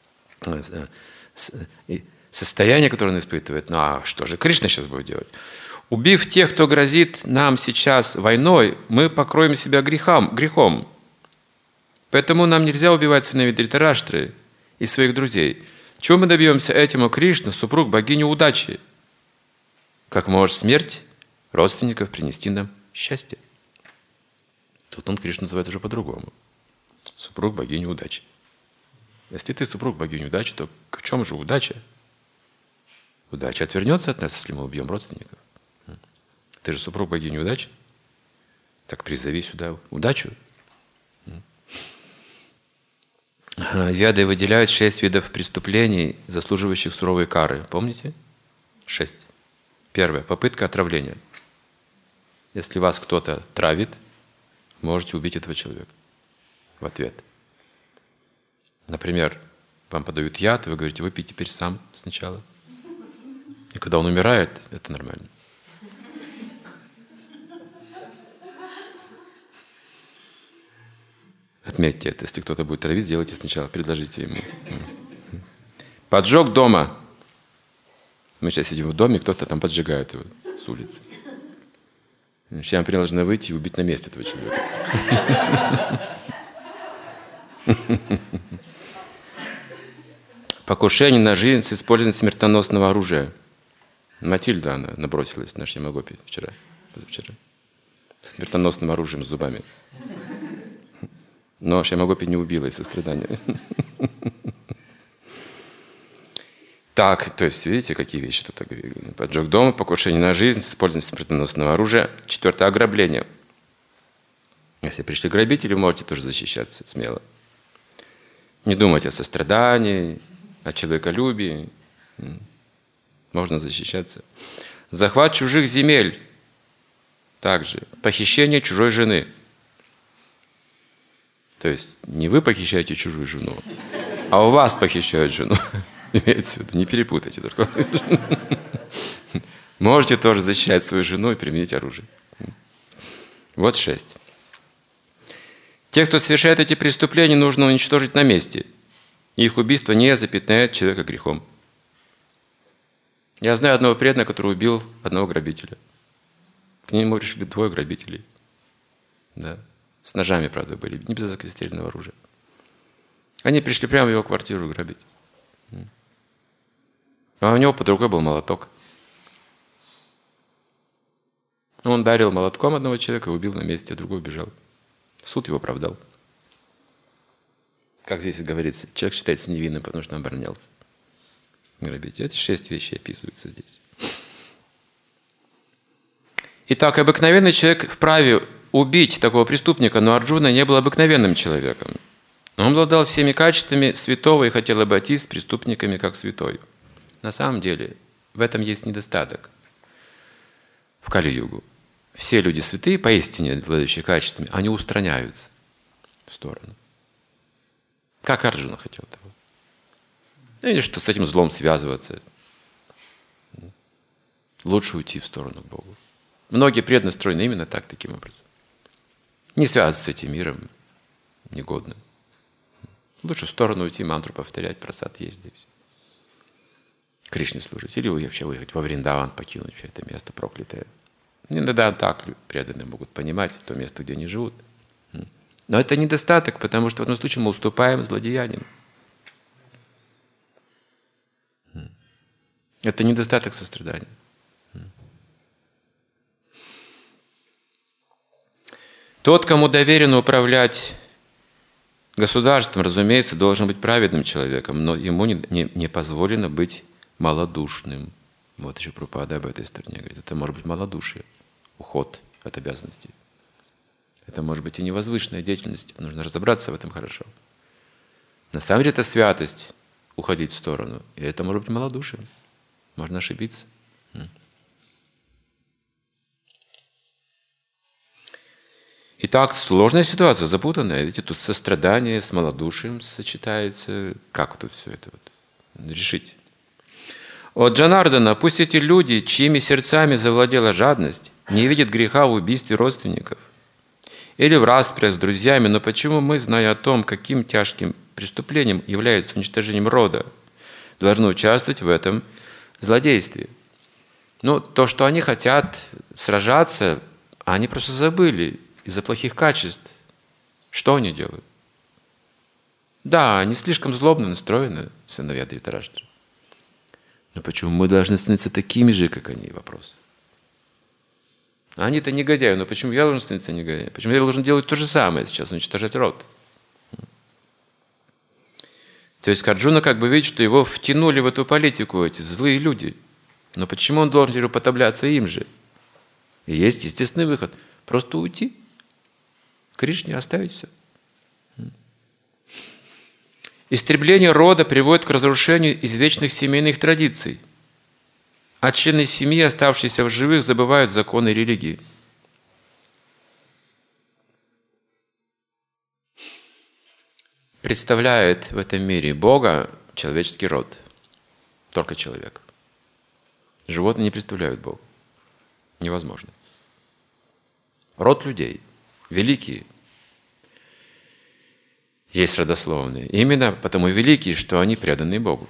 состояния, которое он испытывает. Ну а что же Кришна сейчас будет делать? Убив тех, кто грозит нам сейчас войной, мы покроем себя грехом. грехом. Поэтому нам нельзя убивать сыновей Дритараштры и своих друзей. Чего мы добьемся этим, о Кришна, супруг богини удачи? Как может смерть родственников принести нам счастье? Тут он Кришну называет уже по-другому. Супруг богини удачи. Если ты супруг богини удачи, то в чем же удача? Удача отвернется от нас, если мы убьем родственников. Ты же супруг богини удачи. Так призови сюда удачу. Веды выделяют шесть видов преступлений, заслуживающих суровой кары. Помните? Шесть. Первое. Попытка отравления. Если вас кто-то травит, можете убить этого человека в ответ. Например, вам подают яд, и вы говорите, выпей теперь сам сначала. И когда он умирает, это нормально. Отметьте это. Если кто-то будет травить, сделайте сначала, предложите ему. Поджог дома. Мы сейчас сидим в доме, кто-то там поджигает его с улицы. Сейчас мы должны выйти и убить на месте этого человека. Покушение на жизнь с использованием смертоносного оружия. Матильда, она набросилась на Шьямагопи вчера, позавчера. С смертоносным оружием, с зубами. Но Шьямагопи не убила из сострадания. Так, то есть, видите, какие вещи тут говорили. Поджог дома, покушение на жизнь, использование смертоносного оружия. Четвертое, ограбление. Если пришли грабители, можете тоже защищаться смело. Не думайте о сострадании, о человеколюбии. Можно защищаться. Захват чужих земель. Также. Похищение чужой жены. То есть, не вы похищаете чужую жену, а у вас похищают жену. Имеется в виду, не перепутайте только. Можете тоже защищать свою жену и применить оружие. Вот шесть. Тех, кто совершает эти преступления, нужно уничтожить на месте. Их убийство не запятнает человека грехом. Я знаю одного преданного, который убил одного грабителя. К нему пришли двое грабителей. Да. С ножами, правда, были, не без огнестрельного оружия. Они пришли прямо в его квартиру грабить. А у него под рукой был молоток. Он ударил молотком одного человека и убил на месте, а другой убежал. Суд его оправдал. Как здесь говорится, человек считается невинным, потому что он оборонялся. Грабить. Эти шесть вещей описываются здесь. Итак, обыкновенный человек вправе убить такого преступника, но Арджуна не был обыкновенным человеком. Он обладал всеми качествами святого и хотел обойтись с преступниками как святой. На самом деле, в этом есть недостаток. В Кали-югу все люди святые, поистине обладающие качествами, они устраняются в сторону. Как Арджуна хотел того. Или что с этим злом связываться. Лучше уйти в сторону к Богу. Многие преданные настроены именно так, таким образом. Не связываться с этим миром негодным. Лучше в сторону уйти, мантру повторять, просад есть, да и все. Кришне служить. Или вообще уехать во Вриндаван, покинуть все это место проклятое. Иногда так преданные могут понимать то место, где они живут. Но это недостаток, потому что в этом случае мы уступаем злодеяниям. Это недостаток сострадания. Тот, кому доверено управлять государством, разумеется, должен быть праведным человеком, но ему не, не, не позволено быть малодушным. Вот еще Прабхупада об этой стороне говорит. Это может быть малодушие, уход от обязанностей. Это может быть и невозвышенная деятельность. Нужно разобраться в этом хорошо. На самом деле это святость, уходить в сторону. И это может быть малодушие. Можно ошибиться. Итак, сложная ситуация, запутанная. Видите, тут сострадание с малодушием сочетается. Как тут все это вот решить? От Джанардана: пусть эти люди, чьими сердцами завладела жадность, не видят греха в убийстве родственников или в распрях с друзьями, но почему мы, зная о том, каким тяжким преступлением является уничтожением рода, должны участвовать в этом злодействе? Ну, то, что они хотят сражаться, они просто забыли из-за плохих качеств. Что они делают? Да, они слишком злобно настроены, сыновья Дритараштра. Но почему мы должны становиться такими же, как они? Вопрос. Они-то негодяи, но почему я должен становиться негодяем? Почему я должен делать то же самое сейчас, уничтожать род? То есть Арджуна как бы видит, что его втянули в эту политику эти злые люди. Но почему он должен уподобляться им же? И есть естественный выход. Просто уйти. Кришне оставить все. Истребление рода приводит к разрушению извечных семейных традиций. А члены семьи, оставшиеся в живых, забывают законы религии. Представляет в этом мире Бога человеческий род. Только человек. Животные не представляют Бога. Невозможно. Род людей. Великие. Есть родословные. Именно потому великие, что они преданы Богу.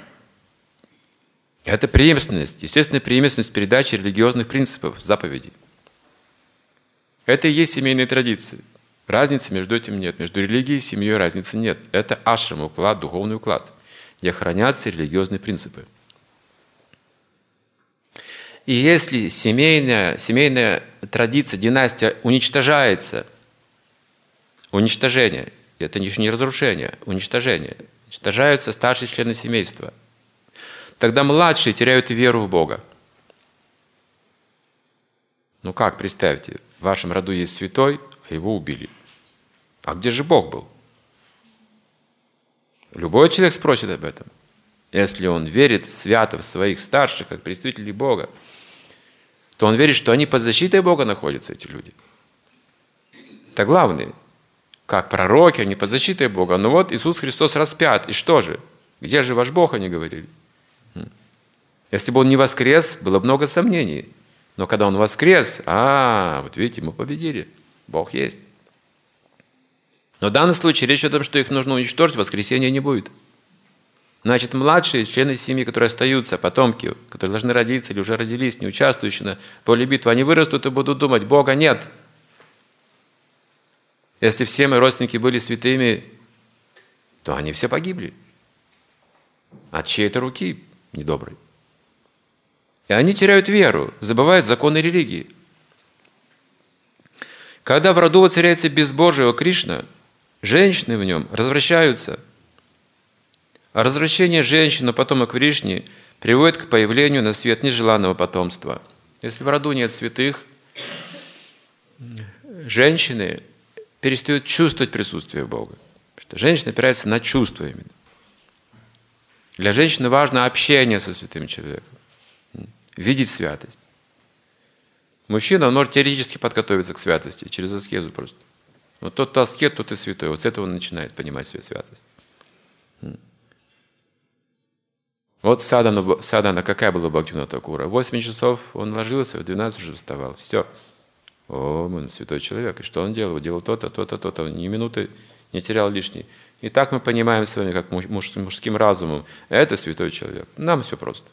Это преемственность, естественная преемственность передачи религиозных принципов, заповедей. Это и есть семейные традиции. Разницы между этим нет. Между религией и семьей разницы нет. Это ашрам, уклад, духовный уклад, где хранятся религиозные принципы. И если семейная, семейная традиция, династия уничтожается, уничтожение, это еще не разрушение, уничтожение, уничтожаются старшие члены семейства, тогда младшие теряют веру в Бога. Ну как, представьте, в вашем роду есть святой, а его убили. А где же Бог был? Любой человек спросит об этом. Если он верит свято в своих старших, как представителей Бога, то он верит, что они под защитой Бога находятся, эти люди. Это главное. Как пророки, они под защитой Бога. Но вот Иисус Христос распят. И что же? Где же ваш Бог, они говорили. Если бы Он не воскрес, было много сомнений. Но когда Он воскрес, а, вот видите, мы победили. Бог есть. Но в данном случае речь о том, что их нужно уничтожить, воскресения не будет. Значит, младшие члены семьи, которые остаются, потомки, которые должны родиться или уже родились, не участвующие на поле битвы, они вырастут и будут думать: Бога нет. Если все мои родственники были святыми, то они все погибли. От чьей-то руки недоброй. И они теряют веру, забывают законы религии. Когда в роду воцаряется безбожие Кришна, женщины в нем развращаются. А развращение женщин, а потомок Кришны, приводит к появлению на свет нежеланного потомства. Если в роду нет святых, женщины перестают чувствовать присутствие Бога. Потому что женщина опирается на чувства именно. Для женщины важно общение со святым человеком, видеть святость. Мужчина, он может теоретически подготовиться к святости, через аскезу просто. Вот тот, кто аскет, тот и святой. Вот с этого он начинает понимать свою святость. Вот садхана, садхана какая была у Бхактивинода Такура? В восемь часов он ложился, в двенадцать уже вставал. Все. О, он святой человек. И что он делал? Делал то-то, то-то, то-то. Он ни минуты не терял лишней. И так мы понимаем с вами, как муж, мужским разумом. Это святой человек. Нам все просто.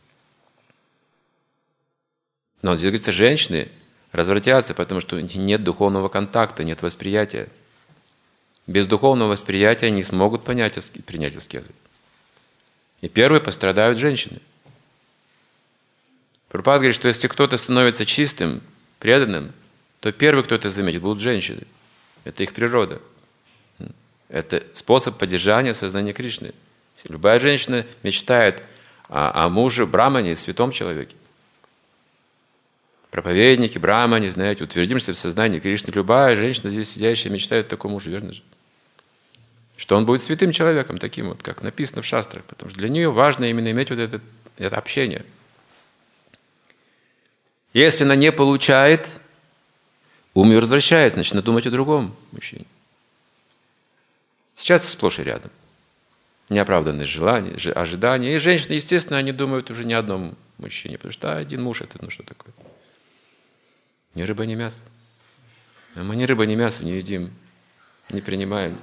Но здесь говорится, женщины развратятся, потому что нет духовного контакта, нет восприятия. Без духовного восприятия не смогут понять, принять аскезы. И первые пострадают женщины. Прабхупада говорит, что если кто-то становится чистым, преданным, то первый, кто это заметит, будут женщины. Это их природа. Это способ поддержания сознания Кришны. Любая женщина мечтает о, о муже, брамане, святом человеке. Проповедники, брамани, знаете, утвердимся в сознании Кришны. Любая женщина здесь сидящая мечтает о таком муже, верно же? Что он будет святым человеком, таким вот, как написано в шастрах. Потому что для нее важно именно иметь вот это, это общение. Если она не получает, ум ее возвращается, начинает думать о другом мужчине. Сейчас это сплошь и рядом. Неоправданные желания, ожидания. И женщины, естественно, они думают уже не о одном мужчине, потому что а, один муж это ну что такое? Ни рыба, ни мясо. А мы ни рыба, ни мясо не едим, не принимаем.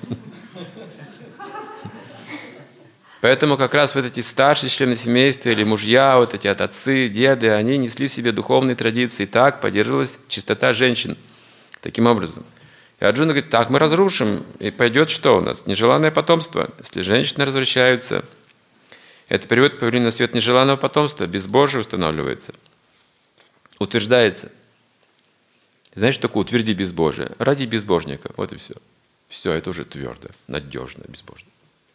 Поэтому как раз вот эти старшие члены семейства или мужья, вот эти отцы, деды, они несли в себе духовные традиции. Так поддерживалась чистота женщин. Таким образом. И Арджуна говорит, так мы разрушим, и пойдет что у нас? Нежеланное потомство. Если женщины развращаются, это приводит к появлению на свет нежеланного потомства, безбожие устанавливается, утверждается. Знаешь, что такое утверди безбожие? Ради безбожника, вот и все. Все, это уже твердо, надежно, безбожно.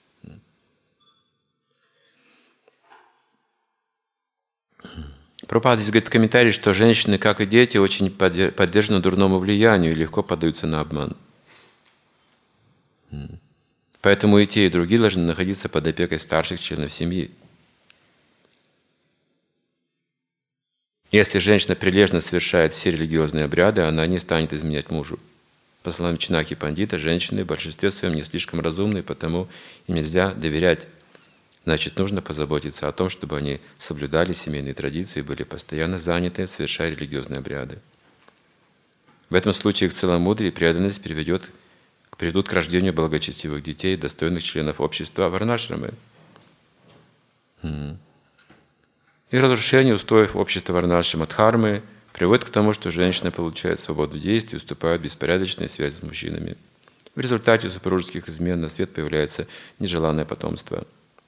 Прабхупада здесь говорит в комментарии, что женщины, как и дети, очень подвержены дурному влиянию и легко поддаются на обман. Поэтому и те, и другие должны находиться под опекой старших членов семьи. Если женщина прилежно совершает все религиозные обряды, она не станет изменять мужу. По словам Чинаки Пандита, женщины в большинстве своем не слишком разумны, потому им нельзя доверять. Значит, нужно позаботиться о том, чтобы они соблюдали семейные традиции и были постоянно заняты, совершая религиозные обряды. В этом случае их целомудрие и преданность приведет, приведут к рождению благочестивых детей, достойных членов общества варнашрамы. И разрушение устоев общества варнашрама дхармы приводит к тому, что женщины получают свободу действий и уступают беспорядочной связи с мужчинами. В результате супружеских измен на свет появляется нежеланное потомство.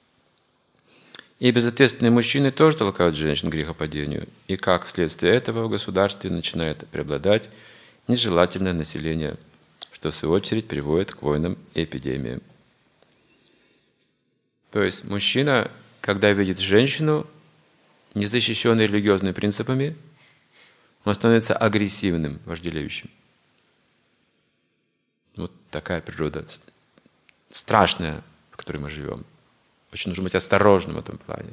И безответственные мужчины тоже толкают женщин к грехопадению. И как следствие этого в государстве начинает преобладать нежелательное население, что в свою очередь приводит к войнам и эпидемиям. То есть мужчина, когда видит женщину, не защищенную религиозными принципами, он становится агрессивным, вожделеющим. Вот такая природа страшная, в которой мы живем. Очень нужно быть осторожным в этом плане.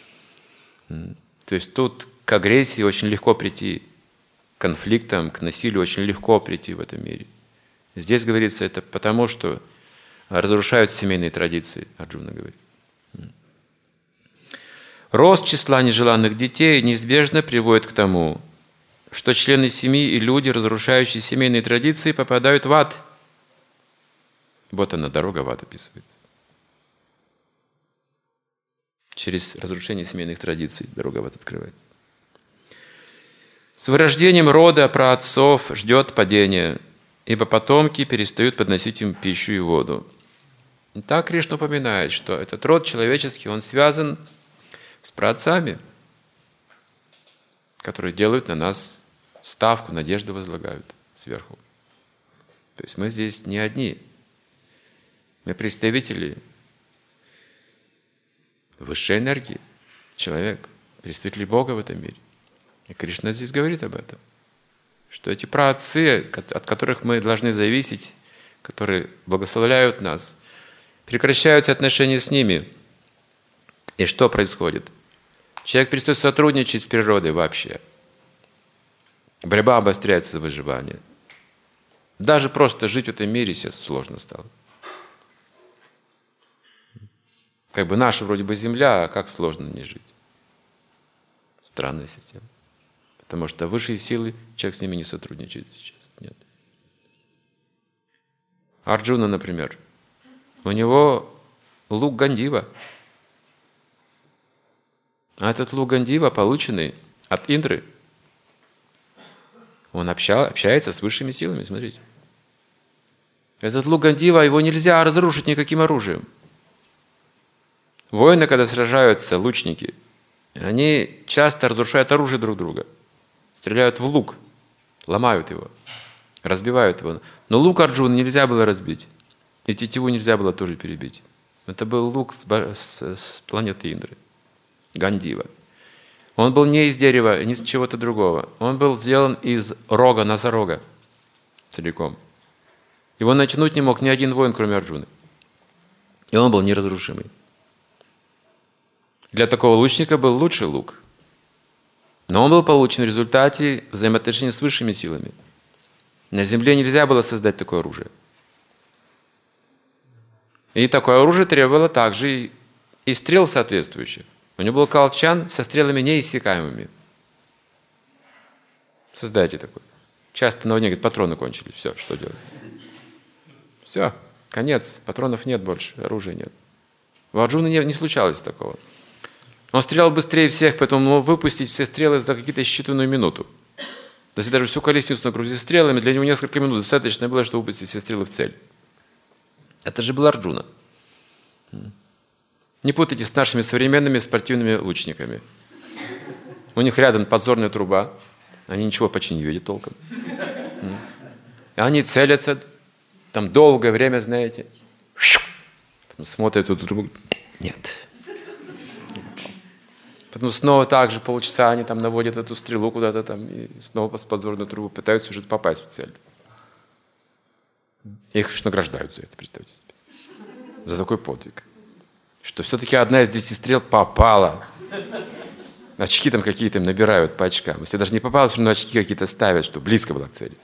То есть тут к агрессии очень легко прийти, к конфликтам, к насилию очень легко прийти в этом мире. Здесь говорится это потому, что разрушают семейные традиции, Арджуна говорит. Рост числа нежеланных детей неизбежно приводит к тому, что члены семьи и люди, разрушающие семейные традиции, попадают в ад. Вот она, дорога в ад описывается. Через разрушение семейных традиций дорога в ад открывается. С вырождением рода праотцов ждет падение, ибо потомки перестают подносить им пищу и воду. И так Кришна упоминает, что этот род человеческий, он связан с праотцами, которые делают на нас ставку, надежду возлагают сверху. То есть мы здесь не одни. Мы представители высшей энергии, человек, представитель Бога в этом мире. И Кришна здесь говорит об этом. что эти праотцы, от которых мы должны зависеть, которые благословляют нас, прекращаются отношения с ними. И что происходит? Человек перестает сотрудничать с природой вообще. Борьба обостряется за выживание. Даже просто жить в этом мире сейчас сложно стало. Как бы наша вроде бы земля, а как сложно не жить. Странная система. Потому что высшие силы, человек с ними не сотрудничает сейчас. Нет. Арджуна, например, у него лук Гандива. А этот лук Гандива, полученный от Индры, он обща, общается с высшими силами, смотрите. Этот лук Гандива, его нельзя разрушить никаким оружием. Воины, когда сражаются, лучники, они часто разрушают оружие друг друга. Стреляют в лук, ломают его, разбивают его. Но лук Арджуна нельзя было разбить. И тетиву нельзя было тоже перебить. Это был лук с, с, с планеты Индры, Гандива. Он был не из дерева, не из чего-то другого. Он был сделан из рога, носорога целиком. Его натянуть не мог ни один воин, кроме Арджуны. И он был неразрушимый. Для такого лучника был лучший лук. Но он был получен в результате взаимоотношений с высшими силами. На земле нельзя было создать такое оружие. И такое оружие требовало также и стрел соответствующих. У него был колчан со стрелами неиссякаемыми. Создайте такой. Часто на войне, говорит, патроны кончились. Все, что делать? Все, конец. Патронов нет больше, оружия нет. У Арджуны не, не случалось такого. Он стрелял быстрее всех, поэтому он мог выпустить все стрелы за какие-то считанную минуту. Если даже всю колесницу нагрузить стрелами, для него несколько минут достаточно было, чтобы выпустить все стрелы в цель. Это же был Арджуна. Не путайте с нашими современными спортивными лучниками. У них рядом подзорная труба. Они ничего почти не видят толком. И они целятся там долгое время, знаете. Потом смотрят эту трубу. Нет. Потом снова так же полчаса они там наводят эту стрелу куда-то там и снова с подзорную трубу пытаются уже попасть в цель. И их награждают за это, представьте себе. За такой подвиг. Что все-таки одна из десяти стрел попала. Очки там какие-то им набирают по очкам. Если даже не попало, все равно очки какие-то ставят, что близко было к цели.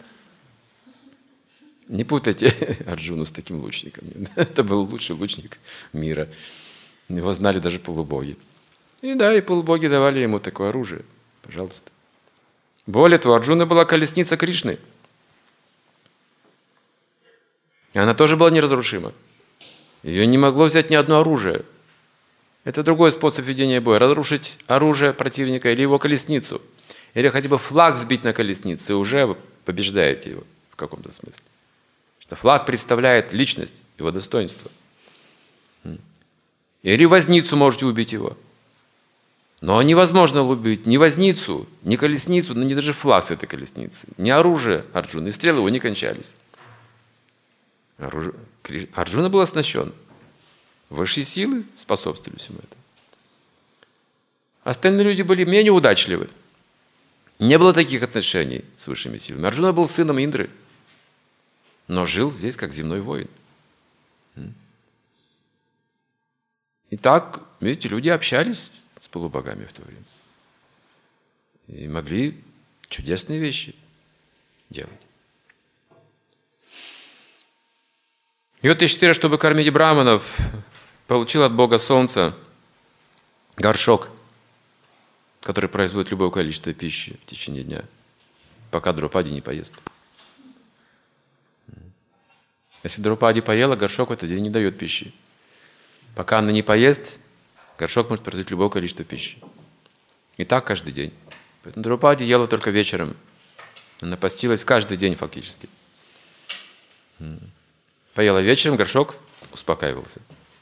Не путайте Арджуну с таким лучником. Это был лучший лучник мира. Его знали даже полубоги. И да, и полубоги давали ему такое оружие. Пожалуйста. Более того, Арджуна была колесница Кришны. И она тоже была неразрушима. Ее не могло взять ни одно оружие. Это другой способ ведения боя. Разрушить оружие противника или его колесницу. Или хотя бы флаг сбить на колеснице, и уже вы побеждаете его в каком-то смысле. Что флаг представляет личность, его достоинство. Или возницу можете убить его. Но невозможно убить ни возницу, ни колесницу, ни даже флаг с этой колесницы. Ни оружие Арджуны, и стрелы его не кончались. Арджуна был оснащен. Высшие силы способствовали всему этому. Остальные люди были менее удачливы. Не было таких отношений с высшими силами. Арджуна был сыном Индры, но жил здесь как земной воин. И так, видите, люди общались с полубогами в то время. И могли чудесные вещи делать. И вот Юдхиштира, чтобы кормить браманов, получил от Бога Солнца горшок, который производит любое количество пищи в течение дня, пока Драупади не поест. Если Драупади поела, горшок в этот день не дает пищи. Пока она не поест, горшок может производить любое количество пищи. И так каждый день. Поэтому Драупади ела только вечером. Она постилась каждый день фактически. Поела вечером, горшок успокаивался.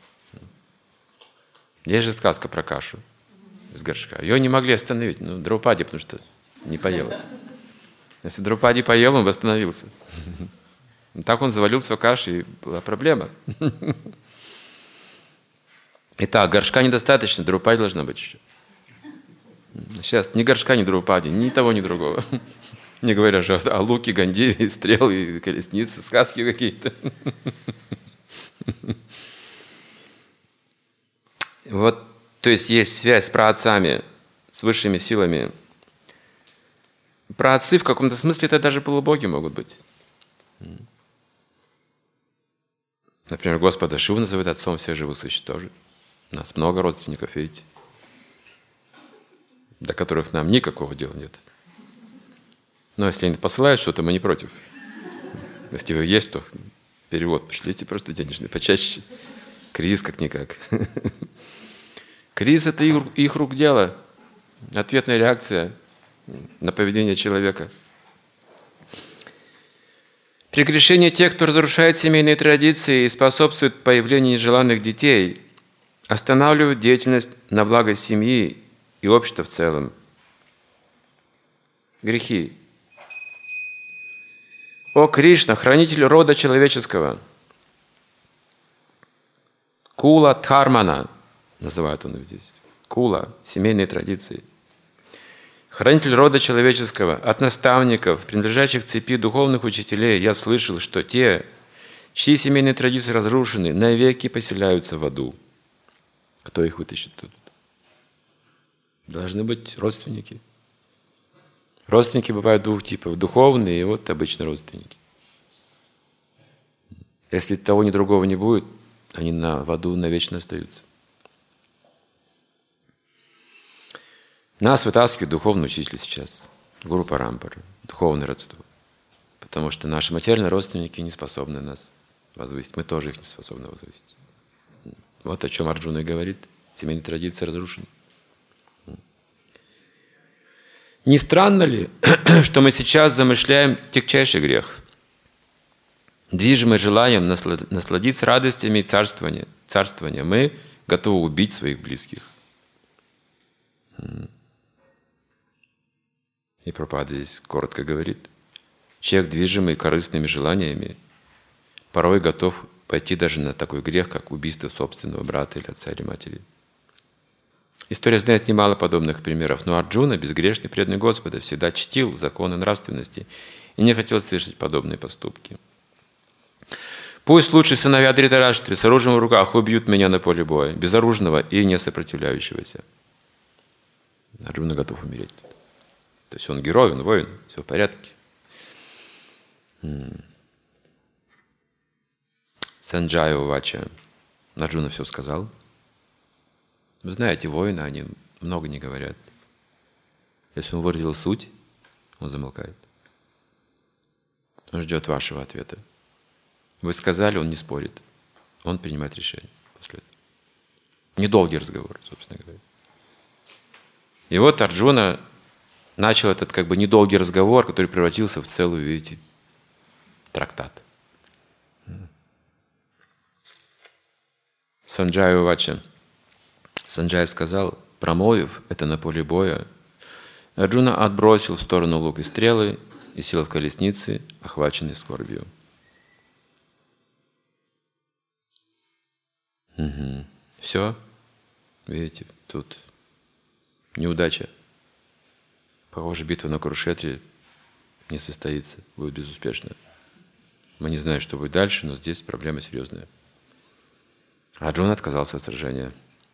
Есть же сказка про кашу из горшка. Ее не могли остановить. Ну, Драупади, потому что не поела. Если Драупади поел, он восстановился. Так он завалился в кашу, и была проблема. Итак, горшка недостаточно, Драупади должна быть еще. Сейчас ни горшка, ни Драупади, ни того, ни другого. Не говоря же о луке, ганди, стрелы, колесницы, сказки какие-то. Вот, то есть есть связь с праотцами, с высшими силами. Праотцы в каком-то смысле это даже полубоги могут быть. Например, Господа Шиву называют отцом всех живых существ тоже. У нас много родственников, видите, до которых нам никакого дела нет. Но если они посылают что-то, мы не против. Если вы есть, то перевод пошлите просто денежный, почаще. Кризис как-никак. Кризис – это их, их рук дело. Ответная реакция на поведение человека. Прегрешение тех, кто разрушает семейные традиции и способствует появлению нежеланных детей, останавливают деятельность на благо семьи и общества в целом. Грехи. О Кришна, хранитель рода человеческого, Кула Дхармана, называют он их здесь. Кула, семейные традиции. Хранитель рода человеческого, от наставников, принадлежащих цепи духовных учителей, я слышал, что те, чьи семейные традиции разрушены, навеки поселяются в аду. Кто их вытащит тут? Должны быть родственники. Родственники бывают двух типов. Духовные и вот обычные родственники. Если того ни другого не будет, они на, в аду навечно остаются. Нас вытаскивает духовный учитель сейчас, Гуру Парампара, духовное родство. Потому что наши материальные родственники не способны нас возвысить. Мы тоже их не способны возвысить. Вот о чем Арджуна и говорит. Семейные традиции разрушены. Не странно ли, что мы сейчас замышляем тягчайший грех? Движимые желанием насладиться радостями и царствования, царствования, мы готовы убить своих близких. И Прабхупада здесь коротко говорит, человек, движимый корыстными желаниями, порой готов пойти даже на такой грех, как убийство собственного брата или отца или матери. История знает немало подобных примеров, но Арджуна, безгрешный, преданный Господа, всегда чтил законы нравственности и не хотел совершить подобные поступки. Пусть лучше сыновья Дритараштри с оружием в руках убьют меня на поле боя, безоружного и не сопротивляющегося. Арджуна готов умереть. То есть он герой, он воин, все в порядке. Санджая Увача. Арджуна все сказал. Вы знаете, воины, они много не говорят. Если он выразил суть, он замолкает. Он ждет вашего ответа. Вы сказали, он не спорит. Он принимает решение после этого. Недолгий разговор, собственно говоря. И вот Арджуна начал этот как бы недолгий разговор, который превратился в целую, видите, трактат. Санджая Увача. Санджай сказал, промолвив это на поле боя, Арджуна отбросил в сторону лук и стрелы и сел в колеснице, охваченный скорбью. Угу. Все. Видите, тут неудача. Похоже, битва на Курушетре не состоится, будет безуспешна. Мы не знаем, что будет дальше, но здесь проблема серьезная. Арджуна отказался от сражения.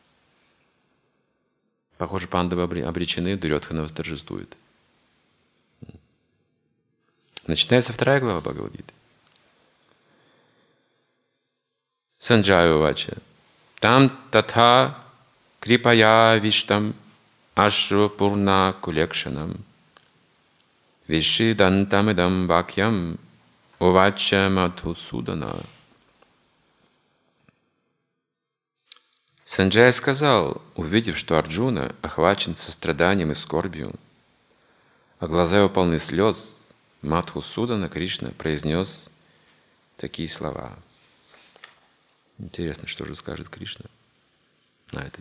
Похоже, пандавы обречены, Дурьодхана восторжествует. Начинается вторая глава Бхагавад-гиты. Санджая Увача. Там татха крипая виштам ашу пурна кулекшанам вишидантам идам вакьям увача Мадхусудана. Санджая сказал, увидев, что Арджуна охвачен состраданием и скорбью, а глаза его полны слез, Мадхусудана Кришна произнес такие слова. Интересно, что же скажет Кришна на это.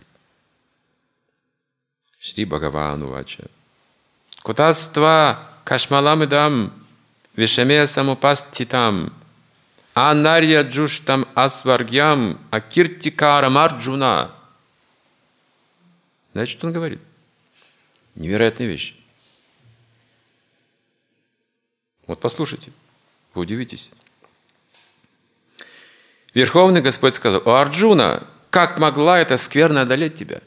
Шри Бхагаван Увача. Кутаства кашмаламидам вишаме самупаститам анарья джуштам асваргьям акиртикарам Арджуна. Знаете, что он говорит? Невероятная вещь. Вот послушайте, вы удивитесь. Верховный Господь сказал: «О Арджуна, как могла эта скверна одолеть тебя?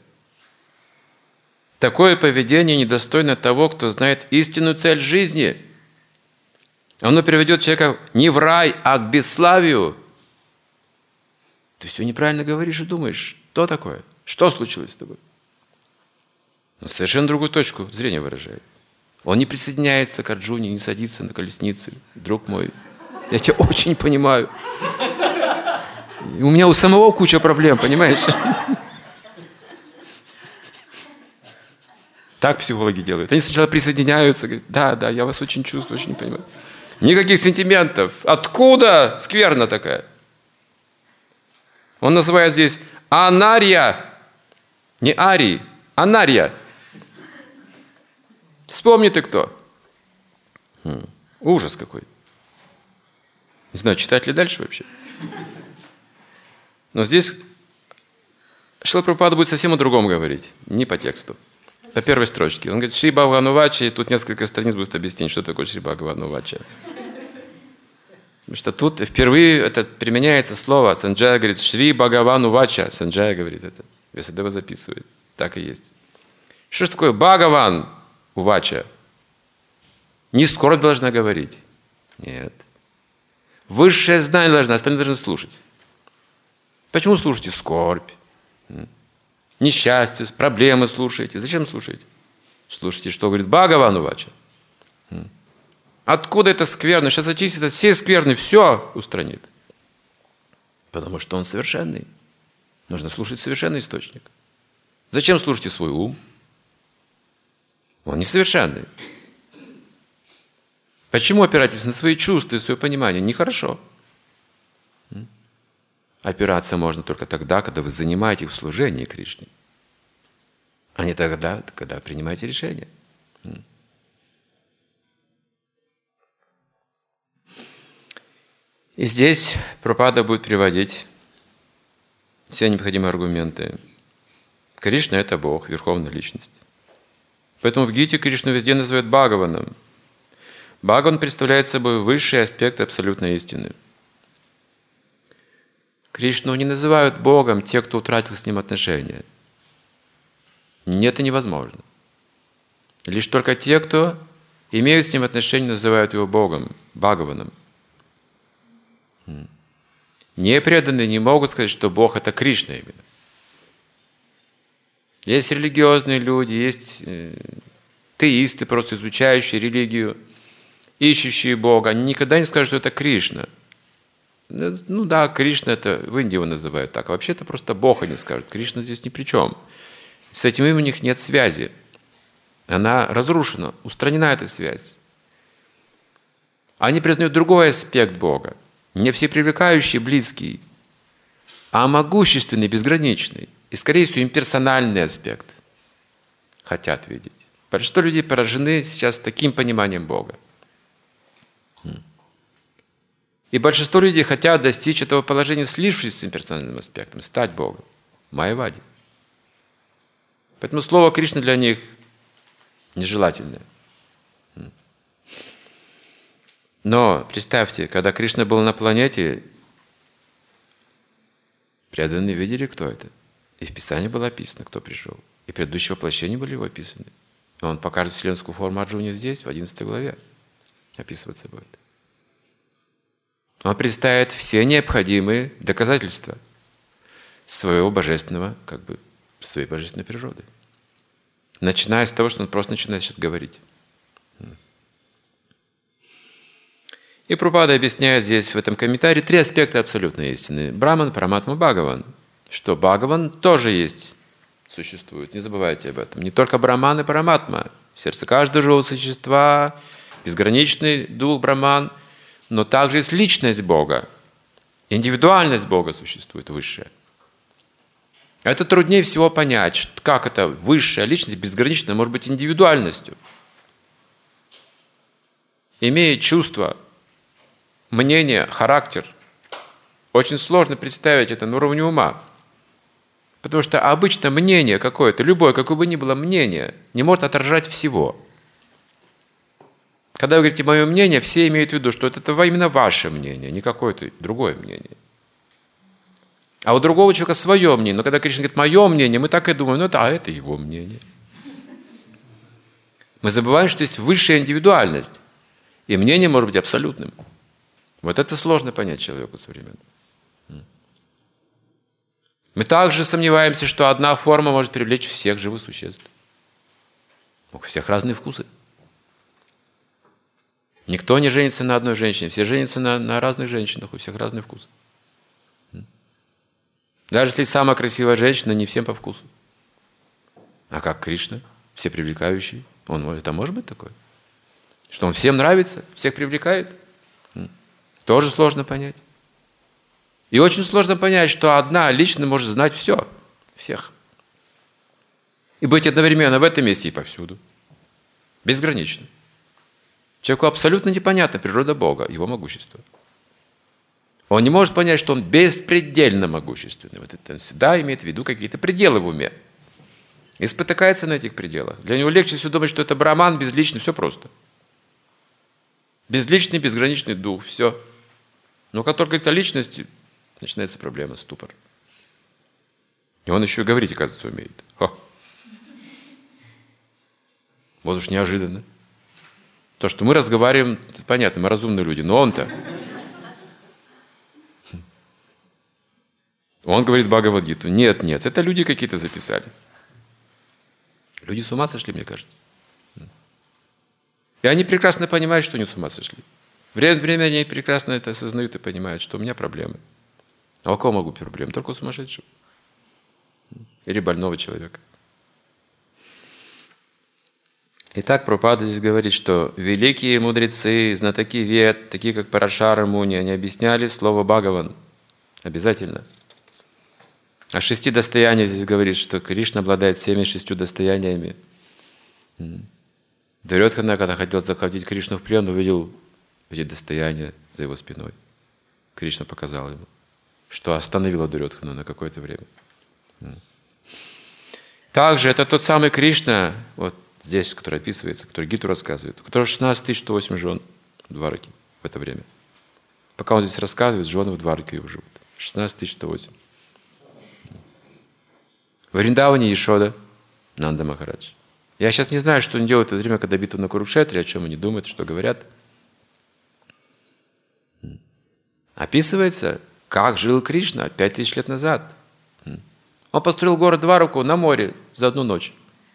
Такое поведение недостойно того, кто знает истинную цель жизни. Оно приведет человека не в рай, а к бесславию». Ты все неправильно говоришь и думаешь. Что такое? Что случилось с тобой? Он совершенно другую точку зрения выражает. Он не присоединяется к Арджуне, не садится на колесницы. Друг мой, я тебя очень понимаю. У меня у самого куча проблем, понимаешь? Так психологи делают. Они сначала присоединяются, говорят: да, да, я вас очень чувствую, очень понимаю. Никаких сентиментов. Откуда скверна такая? Он называет здесь анария. Не арий, анария. Вспомни ты кто. Хм, ужас какой. Не знаю, читать ли дальше вообще. Но здесь Шрила Прабхупада будет совсем о другом говорить, не по тексту. По первой строчке. Он говорит: Шри Бхагавану Вача, и тут несколько страниц будет объяснить, что такое Шри Бхагавану Вача. Потому что тут впервые это применяется слово. Санджая говорит: Шри Бхагавану Вача. Санджая говорит это. Вьясадева записывает. Так и есть. Что же такое Бхагаван Вача? Не скоро должна говорить. Нет. Высшее знание должна, остальные должны слушать. Почему слушаете? Скорбь, несчастье, проблемы слушаете. Зачем слушаете? Слушайте, что говорит Бхагавану Вача. Откуда это скверно? Сейчас очистит от всей скверны, все устранит. Потому что он совершенный. Нужно слушать совершенный источник. Зачем слушаете свой ум? Он несовершенный. Почему опираетесь на свои чувства и свое понимание? Нехорошо. Опираться можно только тогда, когда вы занимаете в служении Кришне, а не тогда, когда принимаете решение. И здесь Прабхупада будет приводить все необходимые аргументы. Кришна – это Бог, Верховная Личность. Поэтому в Гите Кришну везде называют Бхагаваном. Бхагаван представляет собой высший аспект абсолютной истины. Кришну не называют Богом те, кто утратил с Ним отношения. Нет, это невозможно. Лишь только те, кто имеют с Ним отношения, называют Его Богом, Бхагаваном. Непреданные не могут сказать, что Бог – это Кришна именно. Есть религиозные люди, есть теисты, просто изучающие религию, ищущие Бога. Они никогда не скажут, что это Кришна. Ну да, Кришна это в Индии его называют так. А вообще это просто Бог, они скажут. Кришна здесь ни при чем. С этим именем у них нет связи. Она разрушена, устранена эта связь. Они признают другой аспект Бога. Не всепривлекающий, близкий, а могущественный, безграничный. И, скорее всего, имперсональный аспект хотят видеть. Большинство людей поражены сейчас таким пониманием Бога. И большинство людей хотят достичь этого положения, слившись с имперсональным аспектом, стать Богом. Майявади. Поэтому слово Кришна для них нежелательное. Но представьте, когда Кришна был на планете, преданные видели, кто это. И в Писании было описано, кто пришел. И предыдущие воплощения были его описаны. И он покажет вселенскую форму Арджуне здесь, в одиннадцатой главе. Описываться будет. Он представит все необходимые доказательства своего божественного, как бы, своей божественной природы. Начиная с того, что он просто начинает сейчас говорить. И Прабхупада объясняет здесь в этом комментарии три аспекта абсолютной истины. Браман, Параматма, Бхагаван. Что Бхагаван тоже есть, существует. Не забывайте об этом. Не только Браман и Параматма. В сердце каждого живого существа безграничный дух Браман, но также есть личность Бога. Индивидуальность Бога существует высшая. Это труднее всего понять, как это высшая личность безграничная может быть индивидуальностью. Имея чувства, мнение, характер, очень сложно представить это на уровне ума. Потому что обычно мнение какое-то, любое, какое бы ни было мнение, не может отражать всего. Когда вы говорите «мое мнение», все имеют в виду, что это именно ваше мнение, не какое-то другое мнение. А у другого человека свое мнение. Но когда Кришна говорит «мое мнение», мы так и думаем, ну это, а это его мнение. Мы забываем, что есть высшая индивидуальность. И мнение может быть абсолютным. Вот это сложно понять человеку современному. Мы также сомневаемся, что одна форма может привлечь всех живых существ. У всех разные вкусы. Никто не женится на одной женщине, все женятся на, на разных женщинах, у всех разный вкус. Даже если самая красивая женщина, не всем по вкусу. А как Кришна, все привлекающий, он, это может быть такое? Что он всем нравится, всех привлекает? Тоже сложно понять. И очень сложно понять, что одна личность может знать все, всех. И быть одновременно в этом месте и повсюду. Безгранично. Человеку абсолютно непонятна природа Бога, его могущество. Он не может понять, что он беспредельно могущественный. Вот это он всегда имеет в виду какие-то пределы в уме. И спотыкается на этих пределах. Для него легче всего думать, что это Брахман, безличный, все просто. Безличный, безграничный дух, все. Но как только это личность, начинается проблема, ступор. И он еще и говорить, оказывается, умеет. Ха. Вот уж неожиданно. То, что мы разговариваем, это понятно, мы разумные люди, но он-то... Он говорит Бхагавад-гиту. Нет, нет, это люди какие-то записали. Люди с ума сошли, мне кажется. И они прекрасно понимают, что они с ума сошли. Время от времени они прекрасно это осознают и понимают, что у меня проблемы. А у кого могут быть проблемы? Только у сумасшедшего. Или больного человека. Итак, Прабхупада здесь говорит, что великие мудрецы, знатоки вед, такие как Парашара Муни, они объясняли слово Бхагаван. Обязательно. О шести достояниях здесь говорит, что Кришна обладает всеми шестью достояниями. Дурьодхана, когда хотел захватить Кришну в плен, увидел эти достояния за его спиной. Кришна показал ему, что остановило Дурьодхану на какое-то время. Также это тот самый Кришна, вот здесь, который описывается, который Гиту рассказывает, у которого шестнадцать тысяч сто восемь жен в Двараке в это время. Пока он здесь рассказывает, жены в Двараке его живут. шестнадцать тысяч сто восемь. В Вриндаване Ешода, Нанда Махарадж. Я сейчас не знаю, что они делают в это время, когда битва на Курукшетре, о чем они думают, что говорят. Описывается, как жил Кришна пять тысяч лет назад. Он построил город Двараку на море за одну ночь.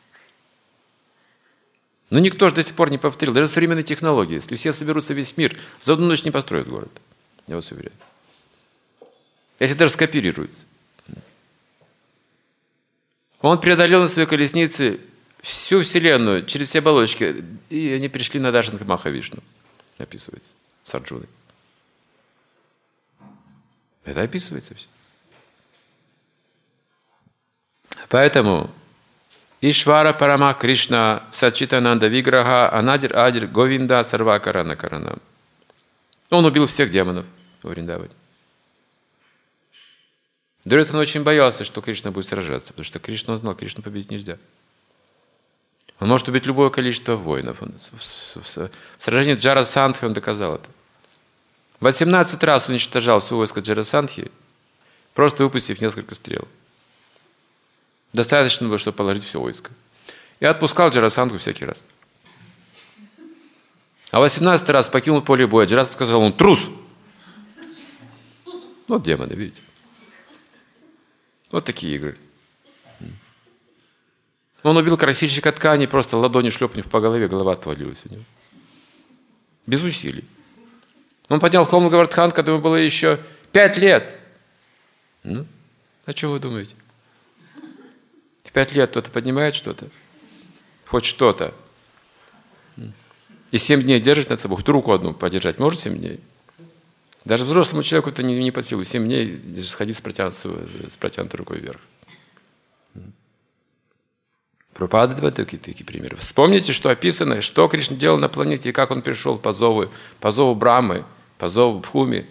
Но никто же до сих пор не повторил, даже современные технологии. Если все соберутся весь мир, за одну ночь не построят город. Я вас уверяю. Если даже скопируются. Он преодолел на своей колеснице всю Вселенную, через все оболочки, и они пришли на Даршан Махавишну, описывается, с Арджуной. Это описывается все. Поэтому Ишвара Парама Кришна Сачитананда Виграха Анадир Адир Говинда Сарвакарана Каранам. Он убил всех демонов в Вриндаване. Дурьодхана очень боялся, что Кришна будет сражаться, потому что Кришна знал, Кришну победить нельзя. Он может убить любое количество воинов. Он, в, в, в, в сражении Джарасандхи он доказал это. восемнадцать раз уничтожал все войско Джарасандхи, просто выпустив несколько стрел. Достаточно было, чтобы положить все войско. И отпускал Джарасандху всякий раз. А восемнадцатый раз покинул поле боя. Джарасандха сказал, он трус. Вот демоны, видите. Вот такие игры. Он убил красильщика ткани, просто ладонью шлепнув по голове, голова отвалилась у него. Без усилий. Он поднял холм Гавардхан, когда ему было еще пять лет. Ну, а что вы думаете? В пять лет кто-то поднимает что-то? Хоть что-то. И семь дней держит над собой. Хоть руку одну подержать может семь дней? Даже взрослому человеку это не, не под силу. Семь дней сходить с протянутой, с протянутой рукой вверх. Прабхупада дает такие, такие примеры. Вспомните, что описано, что Кришна делал на планете, и как он пришел по зову, по зову Брамы, по зову Бхуми.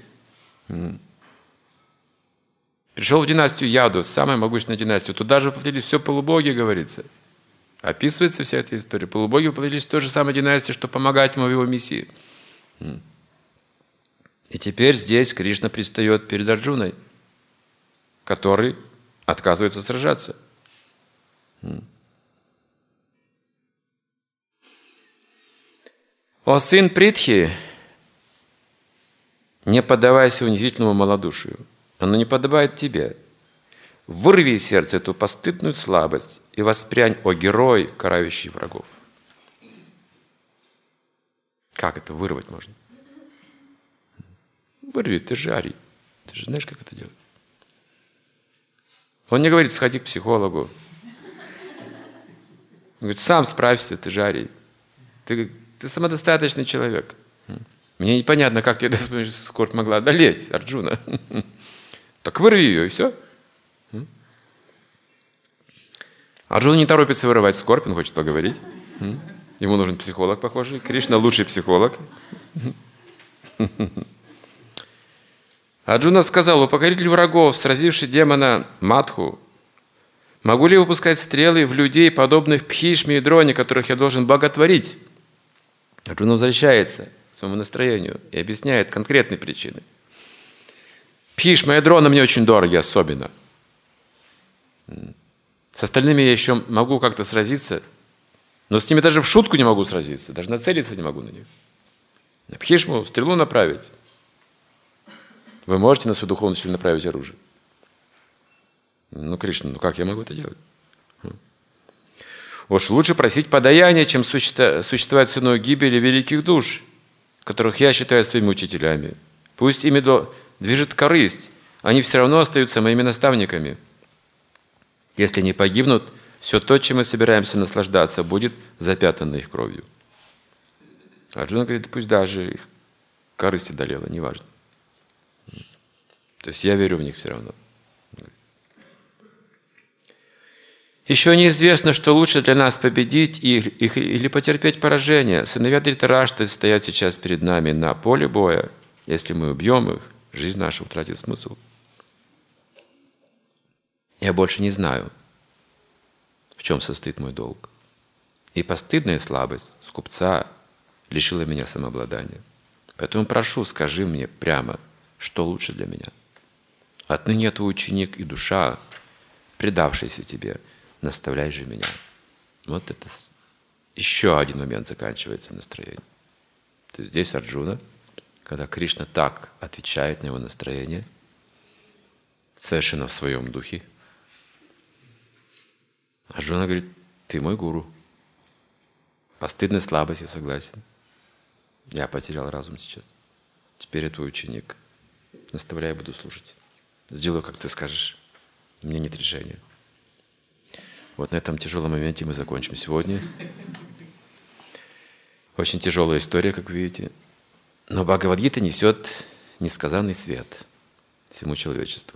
Пришел в династию Яду, самая могущественная династия. Туда же воплотились все полубоги, говорится. Описывается вся эта история. Полубоги воплотились в той же самой династии, что помогать ему в его миссии. И теперь здесь Кришна предстает перед Арджуной, который отказывается сражаться. О сын Притхи, не поддавайся унизительному малодушию. Оно не подобает тебе. Вырви из сердца эту постыдную слабость и воспрянь, о герой, карающий врагов. Как это вырвать можно? Вырви, ты же Арий. Ты же знаешь, как это делать. Он не говорит, сходи к психологу. Он говорит, сам справься, ты же Арий. Ты, ты самодостаточный человек. Мне непонятно, как тебе эта скорбь могла одолеть, Арджуна. Так вырви ее, и все. Арджуна не торопится вырывать скорбь, он хочет поговорить. Ему нужен психолог, похожий. Кришна лучший психолог. Арджуна сказал, у покоритель врагов, сразивший демона Мадху, могу ли выпускать стрелы в людей, подобных Пхишме и Дроне, которых я должен боготворить? Арджуна возвращается к своему настроению и объясняет конкретные причины. Пхишма и Дрона мне очень дороги особенно. С остальными я еще могу как-то сразиться, но с ними даже в шутку не могу сразиться, даже нацелиться не могу на них. На Пхишму стрелу направить. Вы можете на свой духовный учитель направить оружие? Ну, Кришна, ну как я могу это делать? Уж лучше просить подаяния, чем существовать ценой гибели великих душ, которых я считаю своими учителями. Пусть ими движет корысть, они все равно остаются моими наставниками. Если они погибнут, все то, чем мы собираемся наслаждаться, будет запятнано их кровью. Арджуна говорит, пусть даже их корысть одолела, неважно. То есть я верю в них все равно. Еще неизвестно, что лучше для нас победить их, их или потерпеть поражение. Сыновья Дритараштры стоят сейчас перед нами на поле боя. Если мы убьем их, жизнь наша утратит смысл. Я больше не знаю, в чем состоит мой долг. И постыдная слабость скупца лишила меня самообладания. Поэтому прошу, скажи мне прямо, что лучше для меня. Отныне твой ученик и душа, предавшийся тебе, наставляй же меня. Вот это еще один момент заканчивается настроение. То есть здесь Арджуна, когда Кришна так отвечает на его настроение, совершенно в своем духе, Арджуна говорит, ты мой гуру. Постыдная слабость, я согласен. Я потерял разум сейчас. Теперь я твой ученик. Наставляй, буду слушать. Сделаю, как ты скажешь. У меня нет решения. Вот на этом тяжелом моменте мы закончим сегодня. Очень тяжелая история, как вы видите. Но Бхагавад-гита несет несказанный свет всему человечеству.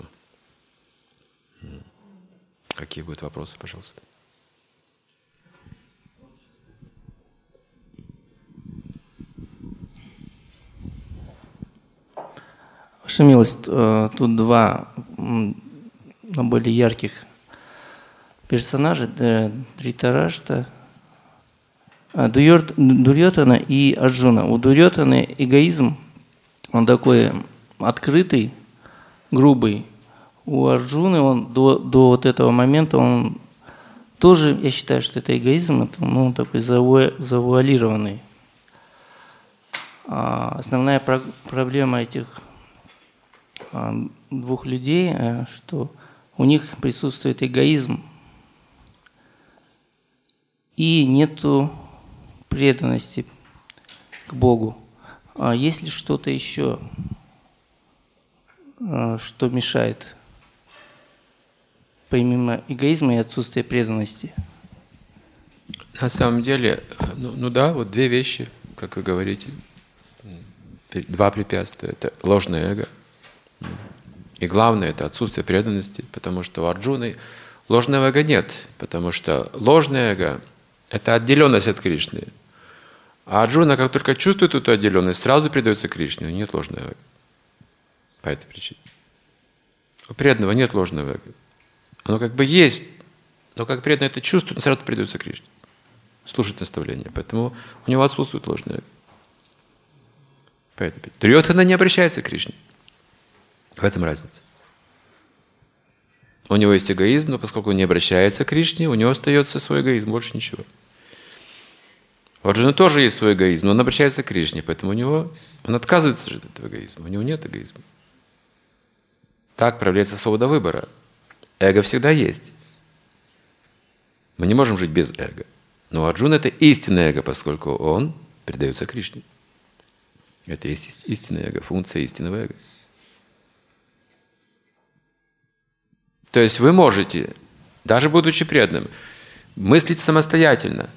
Какие будут вопросы, пожалуйста? Ваша милость, тут два более ярких персонажа, Дритарашта, Дурьотана и Арджуна. У Дурьотана эгоизм, он такой открытый, грубый. У Арджуны он до, до вот этого момента, он тоже, я считаю, что это эгоизм, это, ну, такой заву, завуалированный. А основная про, проблема этих а, двух людей, что у них присутствует эгоизм и нету преданности к Богу. А есть ли что-то еще, а, что мешает? Помимо эгоизма и отсутствия преданности? На самом деле, ну, ну да, вот две вещи, как вы говорите, два препятствия. Это ложное эго. И главное, это отсутствие преданности, потому что у Арджуны ложного эго нет, потому что ложное эго – это отделенность от Кришны. А Арджуна, как только чувствует эту отделенность, сразу предается Кришне, нет ложного эго. По этой причине. У преданного нет ложного эго. Оно как бы есть, но как преданно это чувствует, он сразу предается Кришне. слушать наставления. Поэтому у него отсутствует ложное эго. Поэтому Дурьотана не обращается к Кришне. В этом разница. У него есть эгоизм, но поскольку он не обращается к Кришне, у него остается свой эгоизм, больше ничего. У Арджуны тоже есть свой эгоизм, но он обращается к Кришне, поэтому у него, он отказывается же от этого эгоизма, у него нет эгоизма. Так проявляется свобода выбора. Эго всегда есть. Мы не можем жить без эго. Но Арджуна — это истинное эго, поскольку он предается Кришне. Это есть истинное эго, функция истинного эго. То есть вы можете, даже будучи преданным, мыслить самостоятельно,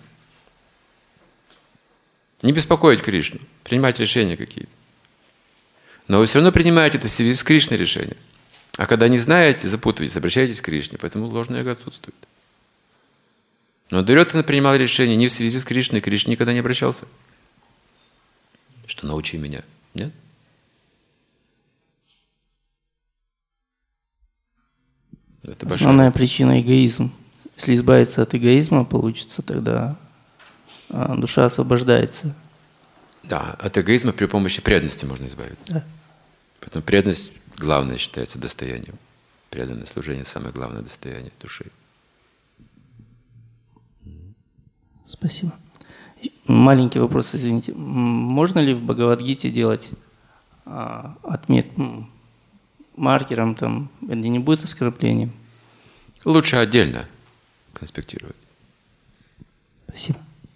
не беспокоить Кришну, принимать решения какие-то. Но вы все равно принимаете это в связи с Кришной решения. А когда не знаете, запутываетесь, обращайтесь к Кришне, поэтому ложное эго отсутствует. Но Дурьотана принимал решение не в связи с Кришной, Кришне никогда не обращался. Что научи меня. Нет? Это основная причина — эгоизм. Если избавиться от эгоизма, получится, тогда душа освобождается. Да, от эгоизма при помощи преданности можно избавиться. Да. Поэтому преданность главное считается достоянием. Преданное служение — самое главное достояние души. Спасибо. Маленький вопрос, извините. Можно ли в Бхагавад-гите делать а, отмет маркером, там, где не будет оскорбления? Лучше отдельно конспектировать. Спасибо.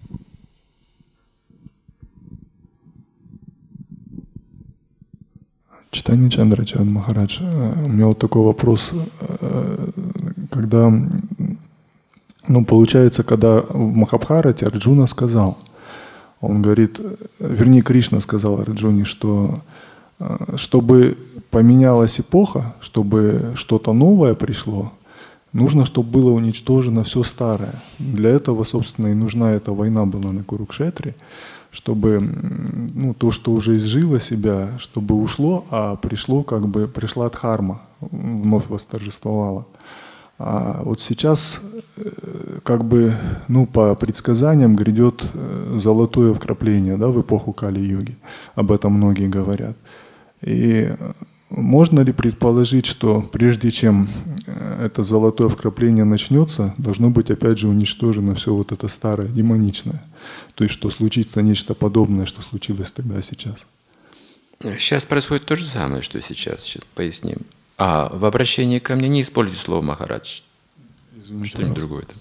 Чайтанья Чандрачарья Махарадж, у меня вот такой вопрос. Когда, ну, получается, когда в Махабхарате Арджуна сказал, он говорит, вернее, Кришна сказал Арджуне, что чтобы поменялась эпоха, чтобы что-то новое пришло, нужно, чтобы было уничтожено все старое. Для этого, собственно, и нужна эта война была на Курукшетре, чтобы, ну, то, что уже изжило себя, чтобы ушло, а пришло, как бы, пришла дхарма, вновь восторжествовала. А вот сейчас, как бы, ну, по предсказаниям грядет золотое вкрапление, да, в эпоху Кали-юги. Об этом многие говорят. И можно ли предположить, что прежде чем это золотое вкрапление начнется, должно быть опять же уничтожено все вот это старое, демоничное? То есть, что случится нечто подобное, что случилось тогда, сейчас? Сейчас происходит то же самое, что сейчас. Сейчас поясним. А в обращении ко мне не используйте слово «Махарадж». Что-нибудь другое там.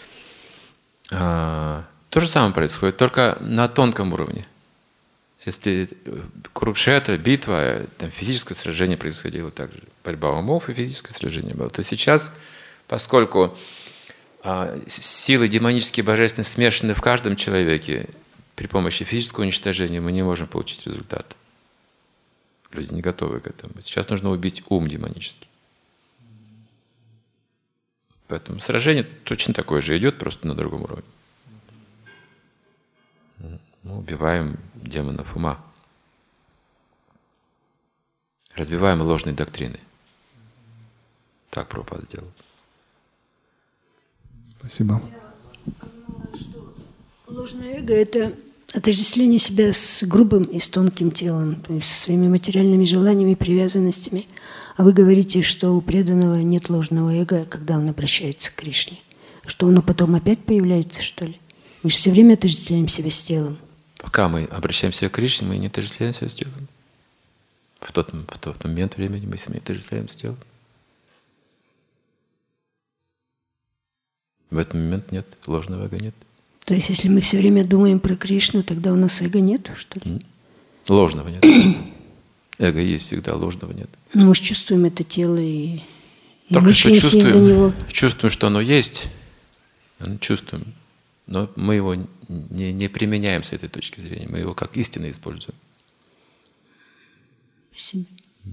А, то же самое происходит, только на тонком уровне. Если Курукшетра, битва, там физическое сражение происходило также, борьба умов и физическое сражение было, то сейчас, поскольку а, силы демонические и божественные смешаны в каждом человеке, при помощи физического уничтожения мы не можем получить результат. Люди не готовы к этому. Сейчас нужно убить ум демонический. Поэтому сражение точно такое же идет, просто на другом уровне. Мы убиваем демонов ума. Разбиваем ложные доктрины. Так Прабхупада делал. Спасибо. Ложное эго — это отождествление себя с грубым и с тонким телом, то есть со своими материальными желаниями, привязанностями. А вы говорите, что у преданного нет ложного эго, когда он обращается к Кришне. Что оно потом опять появляется, что ли? Мы же все время отождествляем себя с телом. Пока мы обращаемся к Кришне, мы не отождествляем себя с телом. В тот, в тот момент времени мы себя отождествляем с телом. В этот момент нет, ложного эго нет. То есть, если мы все время думаем про Кришну, тогда у нас эго нет, что ли? Ложного нет. Эго есть всегда, ложного нет. Ну, мы же чувствуем это тело и, и Только что мучаемся из-за него. чувствуем, чувствуем, что оно есть, чувствуем, но мы его не, не применяем с этой точки зрения, мы его как истинно используем. Спасибо.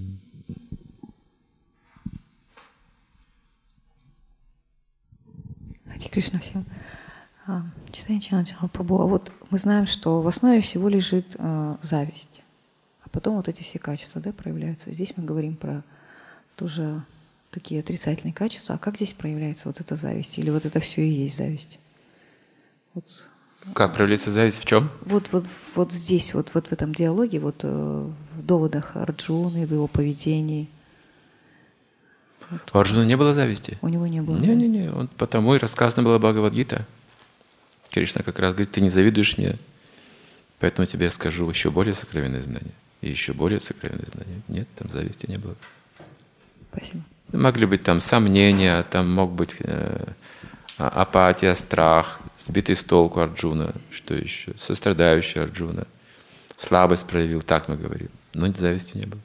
Харе Кришна всем. Чайтанья Чандрачарья Прабху, а вот мы знаем, что в основе всего лежит э, зависть, а потом вот эти все качества, да, проявляются. Здесь мы говорим про тоже такие отрицательные качества. А как здесь проявляется вот эта зависть? Или вот это все и есть зависть? Вот Как проявляется зависть в чем? Вот, вот, вот здесь, вот, вот в этом диалоге, вот э, в доводах Арджуны, в его поведении. У Арджуны не было зависти? У него не было не, зависти. Не, не, он потому и рассказано было Бхагавад-гита. Кришна как раз говорит, ты не завидуешь мне, поэтому тебе скажу еще более сокровенные знания. И еще более сокровенные знания. Нет, там зависти не было. Спасибо. Могли быть там сомнения, там мог быть э, апатия, страх, сбитый с толку Арджуна, что еще, сострадающий Арджуна, слабость проявил, так мы говорим. Но зависти не было.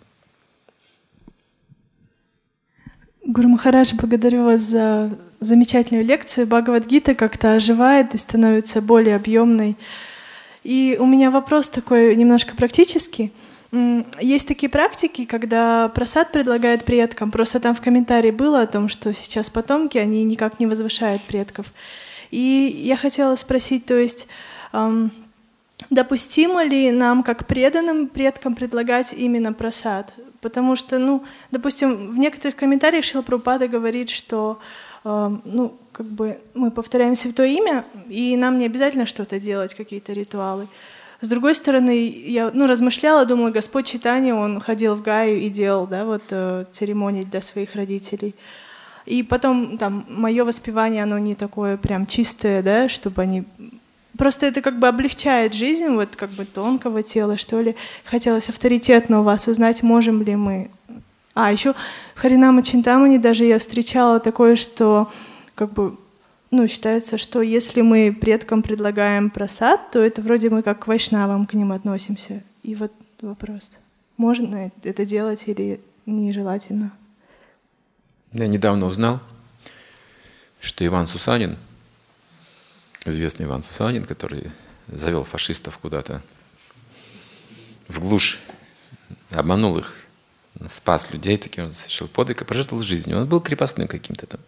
Гуру Махарадж, благодарю вас за замечательную лекцию. Бхагавад-гита как-то оживает и становится более объемной. И у меня вопрос такой немножко практический. Есть такие практики, когда прасад предлагают предкам. Просто там в комментарии было о том, что сейчас потомки, они никак не возвышают предков. И я хотела спросить, то есть эм, допустимо ли нам, как преданным предкам, предлагать именно прасад? Потому что, ну, допустим, в некоторых комментариях Шрила Прабхупада говорит, что э, ну, как бы мы повторяем святое имя, и нам не обязательно что-то делать, какие-то ритуалы. С другой стороны, я ну, размышляла, думала, Господь Чайтанья, он ходил в Гаю и делал, да, вот, э, церемонии для своих родителей. И потом там мое воспевание, оно не такое прям чистое, да, чтобы они... Просто это как бы облегчает жизнь вот как бы тонкого тела, что ли. Хотелось авторитетно у вас узнать, можем ли мы... А, еще в Харинама Чинтамани даже я встречала такое, что как бы... Ну, считается, что если мы предкам предлагаем прасад, то это вроде мы как к вайшнавам к ним относимся. И вот вопрос, можно это делать или нежелательно? Я недавно узнал, что Иван Сусанин, известный Иван Сусанин, который завел фашистов куда-то в глушь, обманул их, спас людей, таким он совершил подвиг и пожертвовал жизнью. Он был крепостным каким-то там.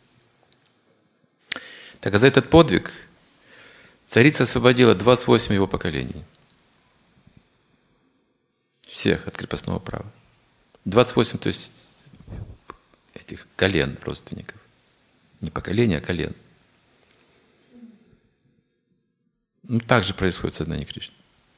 Так а за этот подвиг царица освободила двадцать восемь его поколений. Всех от крепостного права. двадцать восемь, то есть этих колен родственников. Не поколения, а колен. Ну, так же происходит в сознании Кришны.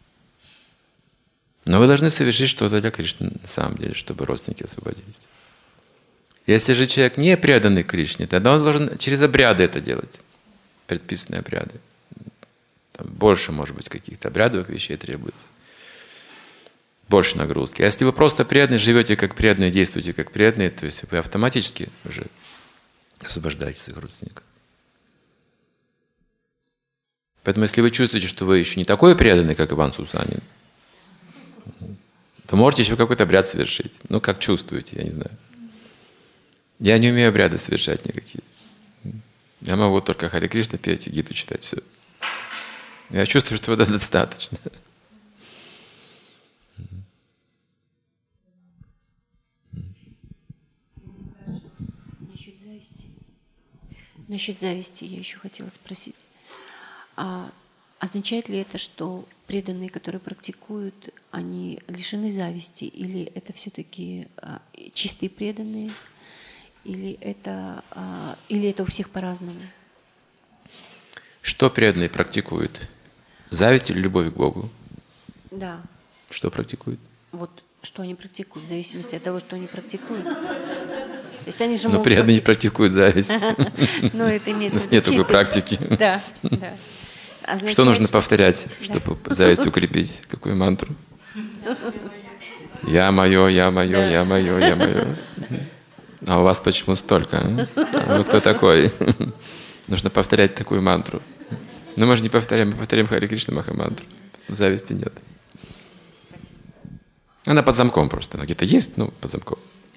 Но вы должны совершить что-то для Кришны на самом деле, чтобы родственники освободились. Если же человек не преданный Кришне, тогда он должен через обряды это делать. Предписанные обряды. Там больше, может быть, каких-то обрядовых вещей требуется. Больше нагрузки. А если вы просто преданные, живете как преданные, действуете как преданные, то есть вы автоматически уже освобождаете своих родственников. Поэтому если вы чувствуете, что вы еще не такой преданный, как Иван Сусанин, то можете еще какой-то обряд совершить. Ну, как чувствуете, я не знаю. Я не умею обряды совершать никакие. Я могу только Харе Кришна петь и гиту читать, все. Я чувствую, что это достаточно. Насчет зависти. Насчет зависти я еще хотела спросить. А означает ли это, что преданные, которые практикуют, они лишены зависти? Или это все-таки а, чистые преданные? Или это, а, или это у всех по-разному? Что преданные практикуют? Зависть или любовь к Богу? Да. Что практикуют? Вот что они практикуют, в зависимости от того, что они практикуют. То есть они же Но могут преданные не практикуют зависть. Но это имеется в виду. Нет такой практики. Да, да. Что нужно повторять, чтобы зависть укрепить? Какую мантру? Я мое, я мое, я мое, я мое. А у вас почему столько? А? Вы кто такой? Нужно повторять такую мантру. Но мы же не повторяем, мы повторяем Харе Кришна Махамантру. Зависти нет. Она под замком просто. Она где-то есть, но под замком.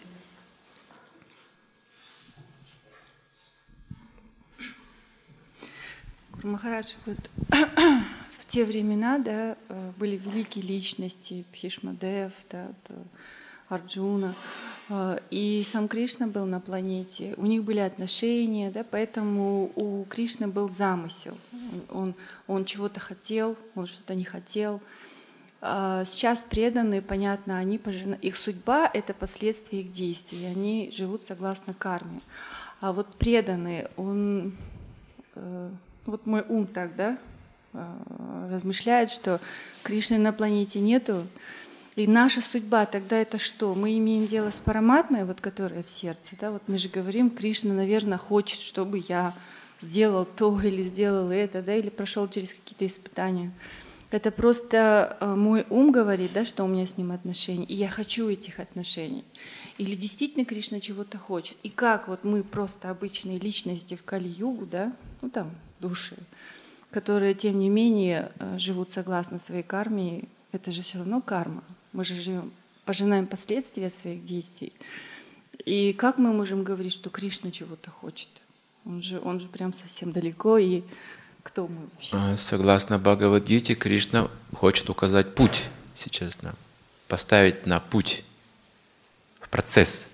Гуру Махарадж, вот в те времена, да, были великие личности, Бхишмадев, да, Арджуна, и сам Кришна был на планете, у них были отношения, да, поэтому у Кришны был замысел. Он, он чего-то хотел, он что-то не хотел. Сейчас преданные, понятно, они пожина... их судьба — это последствия их действий, они живут согласно карме. А вот преданные, он... Вот мой ум так, да, размышляет, что Кришны на планете нету. И наша судьба тогда это что? Мы имеем дело с параматмой, вот, которая в сердце. Да? Вот мы же говорим, Кришна, наверное, хочет, чтобы я сделал то или сделал это, да, или прошел через какие-то испытания. Это просто мой ум говорит, да, что у меня с ним отношения, и я хочу этих отношений. Или действительно Кришна чего-то хочет. И как вот мы просто обычные личности в Кали-югу, да, ну там души, которые, тем не менее, живут согласно своей карме, это же все равно карма. Мы же живем, пожинаем последствия своих действий. И как мы можем говорить, что Кришна чего-то хочет? Он же, он же прям совсем далеко, и кто мы вообще? Согласно Бхагавад-гите, Кришна хочет указать путь сейчас нам, поставить на путь, в процесс.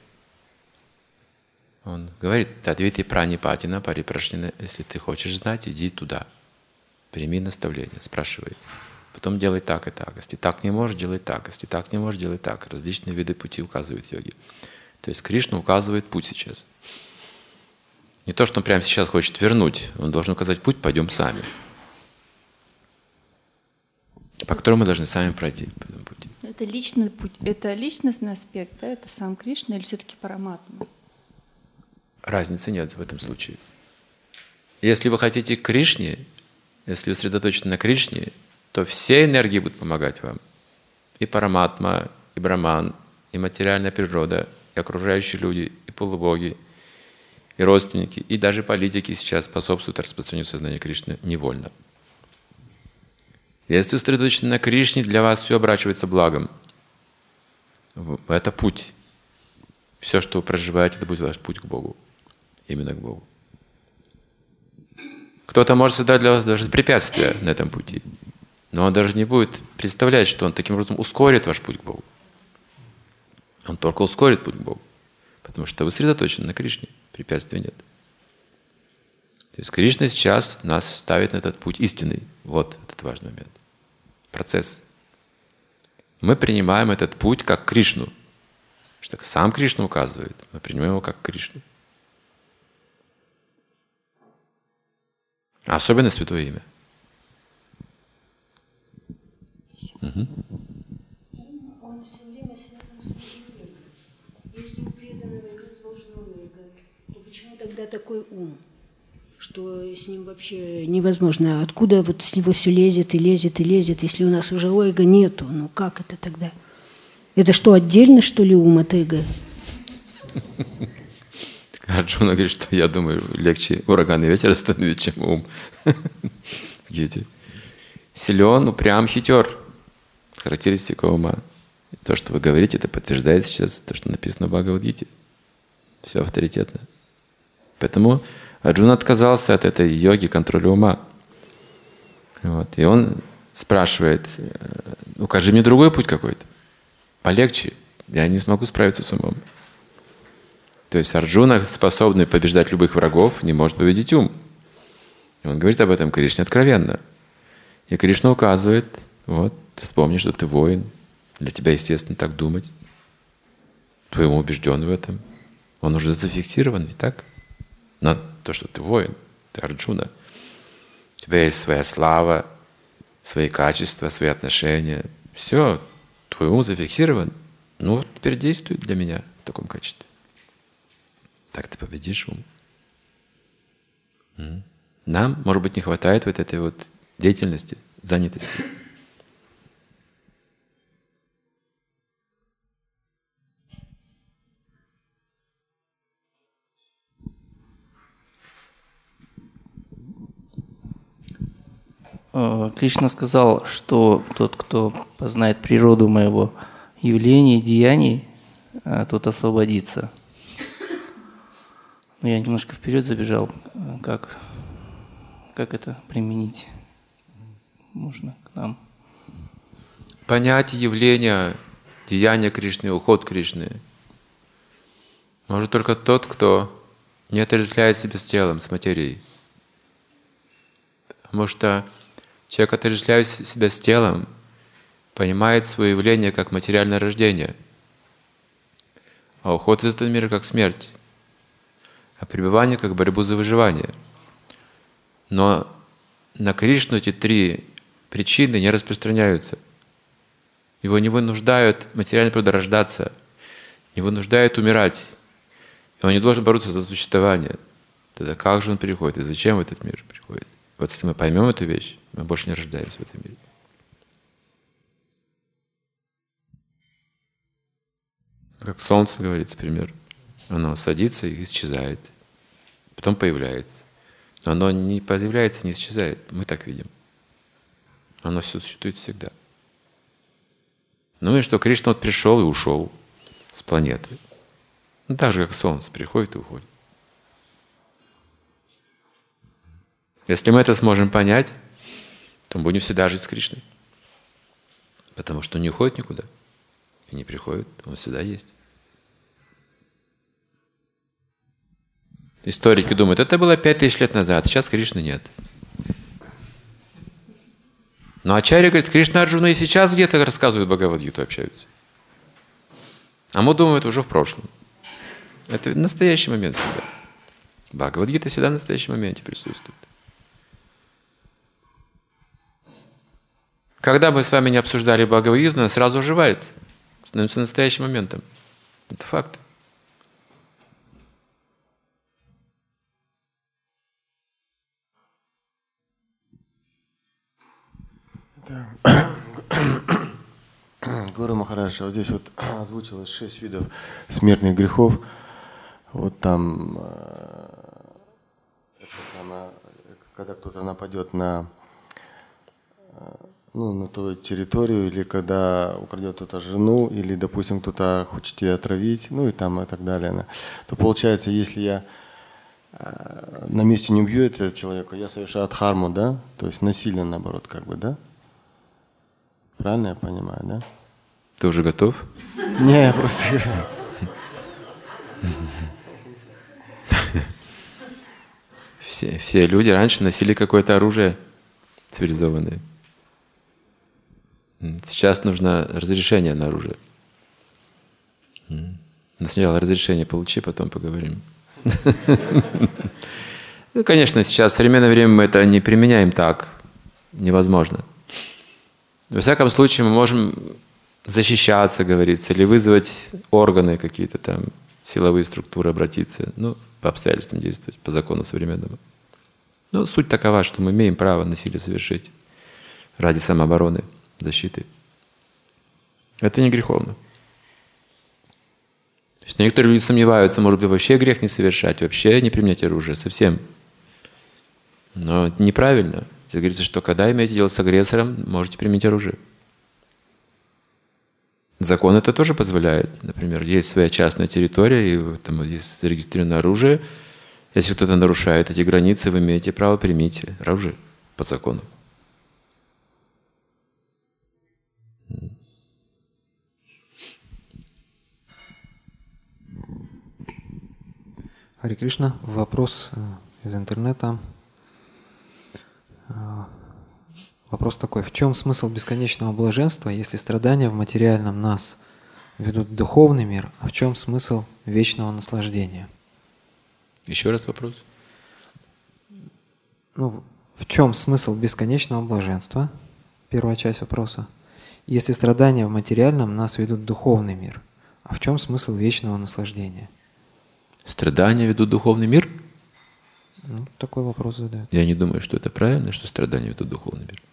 Он говорит: «Тадвити пранипатина парипрашнина», если ты хочешь знать, иди туда, прими наставление, спрашивай. Потом делай так и так. Если так не можешь, делай так. Если так не можешь, делай так. Различные виды пути указывают йоги. То есть Кришна указывает путь сейчас. Не то, что он прямо сейчас хочет вернуть. Он должен указать путь, пойдем сами. По которому мы должны сами пройти по этому пути. Это личный путь, это личностный аспект, да? Это сам Кришна или все-таки параматма? Разницы нет в этом случае. Если вы хотите к Кришне, если вы сосредоточены на Кришне, то все энергии будут помогать вам. И параматма, и браман, и материальная природа, и окружающие люди, и полубоги, и родственники, и даже политики сейчас способствуют распространению сознания Кришны невольно. Если вы сосредоточены на Кришне, для вас все оборачивается благом. Это путь. Все, что вы проживаете, это будет ваш путь к Богу. Именно к Богу. Кто-то может создать для вас даже препятствия на этом пути. Но он даже не будет представлять, что он таким образом ускорит ваш путь к Богу. Он только ускорит путь к Богу. Потому что вы сосредоточены на Кришне. Препятствий нет. То есть Кришна сейчас нас ставит на этот путь истинный. Вот этот важный момент. Процесс. Мы принимаем этот путь как Кришну. Что сам Кришна указывает. Мы принимаем его как Кришну. Особенно святое имя. Угу. Он все время связан с эго. Если у преданного нет ложного эго, то почему тогда такой ум, что с ним вообще невозможно? Откуда вот с него все лезет и лезет и лезет, если у нас уже эго нету? Ну как это тогда? Это что, отдельно, что ли, ум от эго? Арджуна говорит, что я думаю, легче ураган и ветер остановить, чем ум. Видите? Силен, упрям, хитер. Характеристика ума. То, что вы говорите, это подтверждает сейчас то, что написано в Бхагавад-гите. Все авторитетно. Поэтому Арджуна отказался от этой йоги контроля ума. Вот. И он спрашивает: укажи мне другой путь какой-то. Полегче. Я не смогу справиться с умом. То есть Арджуна, способный побеждать любых врагов, не может победить ум. И он говорит об этом Кришне откровенно. И Кришна указывает: вот, вспомни, что ты воин. Для тебя, естественно, так думать. Твой ум убежден в этом. Он уже зафиксирован, ведь так? На то, что ты воин, ты Арджуна. У тебя есть своя слава, свои качества, свои отношения. Все, твой ум зафиксирован. Ну, вот теперь действуй для меня в таком качестве. Так ты победишь ум. Нам, может быть, не хватает вот этой вот деятельности, занятости. Кришна сказал, что тот, кто познает природу моего явления и деяний, тот освободится. Но я немножко вперед забежал. Как, как это применить можно к нам? Понятие явления, деяния Кришны, уход Кришны может только тот, кто не отождествляет себя с телом, с материей. Потому что человек, отождествляет себя с телом, понимает свое явление как материальное рождение, а уход из этого мира как смерть, а пребывание как борьбу за выживание. Но на Кришну эти три причины не распространяются. Его не вынуждают материально рождаться, не вынуждают умирать. И он не должен бороться за существование. Тогда как же он приходит и зачем в этот мир приходит? Вот если мы поймем эту вещь, мы больше не рождаемся в этом мире. Как солнце, говорится, пример. Оно садится и исчезает. Потом появляется. Но оно не появляется, не исчезает. Мы так видим. Оно все существует всегда. Ну и что, Кришна вот пришел и ушел с планеты. Ну так же, как солнце приходит и уходит. Если мы это сможем понять, то мы будем всегда жить с Кришной. Потому что он не уходит никуда. И не приходит, он всегда есть. Историки думают, это было пять тысяч лет назад, сейчас Кришны нет. Но Ачарья говорит, Кришна Арджуна и сейчас где-то рассказывают Бхагавад-гиту, общаются. А мы думаем, это уже в прошлом. Это в настоящий момент всегда. Бхагавад-гита всегда в настоящем моменте присутствует. Когда мы с вами не обсуждали Бхагавад-гиту, она сразу оживает. Становится настоящим моментом. Это факт. Гуру Махарадж, вот здесь вот озвучилось шесть видов смертных грехов. Вот там, это самое, когда кто-то нападет на, ну, на твою территорию, или когда украдет кто-то жену, или, допустим, кто-то хочет тебя отравить, ну и там и так далее, то получается, если я на месте не убью этого человека, я совершаю дхарму, да, то есть насилие, наоборот, как бы, да? Правильно я понимаю, да? Ты уже готов? Не, я просто... Все, все люди раньше носили какое-то оружие цивилизованное. Сейчас нужно разрешение на оружие. Сначала разрешение получи, потом поговорим. Ну, конечно, сейчас в современное время мы это не применяем так. Невозможно. Во всяком случае, мы можем защищаться, говорится, или вызвать органы какие-то там, силовые структуры, обратиться, ну, по обстоятельствам действовать, по закону современному. Но суть такова, что мы имеем право насилие совершить ради самообороны, защиты. Это не греховно. То есть некоторые люди сомневаются, может быть, вообще грех не совершать, вообще не применять оружие, совсем. Но это неправильно. Здесь говорится, что когда имеете дело с агрессором, можете применить оружие. Закон это тоже позволяет. Например, есть своя частная территория, и там есть зарегистрировано оружие. Если кто-то нарушает эти границы, вы имеете право применить оружие по закону. Харе Кришна, вопрос из интернета. Вопрос такой: в чем смысл бесконечного блаженства, если страдания в материальном нас ведут в духовный мир, а в чем смысл вечного наслаждения? Еще раз вопрос. Ну, в чем смысл бесконечного блаженства? Первая часть вопроса. Если страдания в материальном нас ведут в духовный мир, а в чем смысл вечного наслаждения? Страдания ведут в духовный мир? Ну, такой вопрос задают. Я не думаю, что это правильно, что страдания ведут в духовный мир.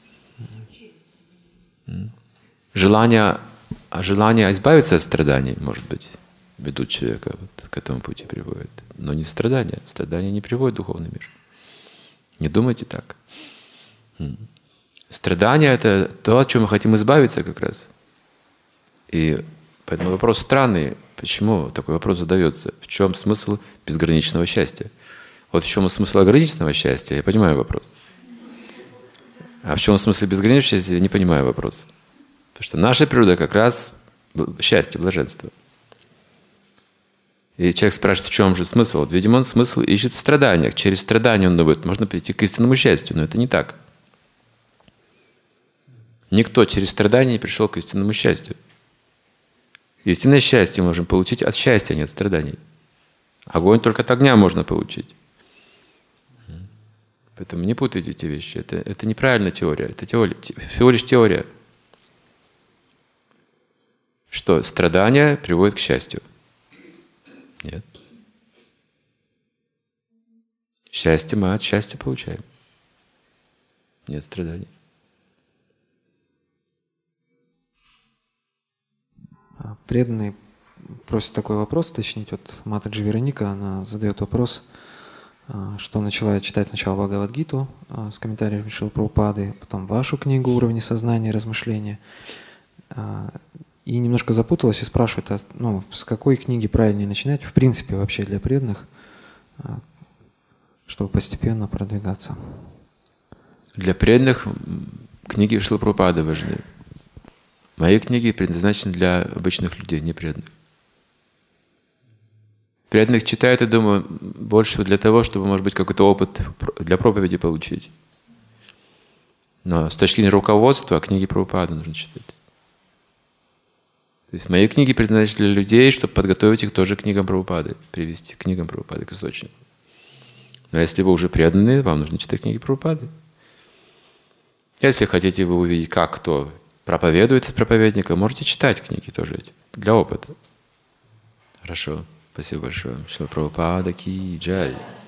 Желание, желание избавиться от страданий, может быть, ведут человека вот к этому пути приводит. Но не страдания. Страдания не приводят в духовный мир. Не думайте так. Страдания — это то, от чего мы хотим избавиться как раз. И поэтому вопрос странный. Почему такой вопрос задается? В чем смысл безграничного счастья? Вот в чем смысл ограниченного счастья, я понимаю вопрос. А в чем смысл безграничного счастья, я не понимаю вопрос. Потому что наша природа как раз счастье, блаженство. И человек спрашивает, в чем же смысл? Вот, видимо, он смысл ищет в страданиях. Через страдания он думает, можно прийти к истинному счастью, но это не так. Никто через страдания не пришел к истинному счастью. Истинное счастье мы можем получить от счастья, а не от страданий. Огонь только от огня можно получить. Поэтому не путайте эти вещи. Это, это неправильная теория. Это теория, всего лишь теория. Что страдания приводят к счастью. Нет. Счастье мы от счастья получаем. Нет страданий. Преданный просит такой вопрос уточнить. Вот Матаджи Вероника, она задает вопрос, что начала читать сначала Бхагавад-гиту с комментариями Шрилы Прабхупады, потом вашу книгу «Уровни сознания и размышления». И немножко запуталась и спрашивает, а, ну, с какой книги правильнее начинать, в принципе, вообще для преданных, чтобы постепенно продвигаться. Для преданных книги Шрилы Прабхупады важны. Мои книги предназначены для обычных людей, не преданных. Преданных читают, я думаю, больше для того, чтобы, может быть, какой-то опыт для проповеди получить. Но с точки зрения руководства книги Прабхупады нужно читать. То есть мои книги предназначены для людей, чтобы подготовить их тоже к книгам Прабхупады, привести к книгам Прабхупады, к источнику. Но если вы уже преданные, вам нужно читать книги Прабхупады. Если хотите вы увидеть, как кто проповедует из проповедника, можете читать книги тоже эти, для опыта. Хорошо. Спасибо большое. Шрила Прабхупада ки джай.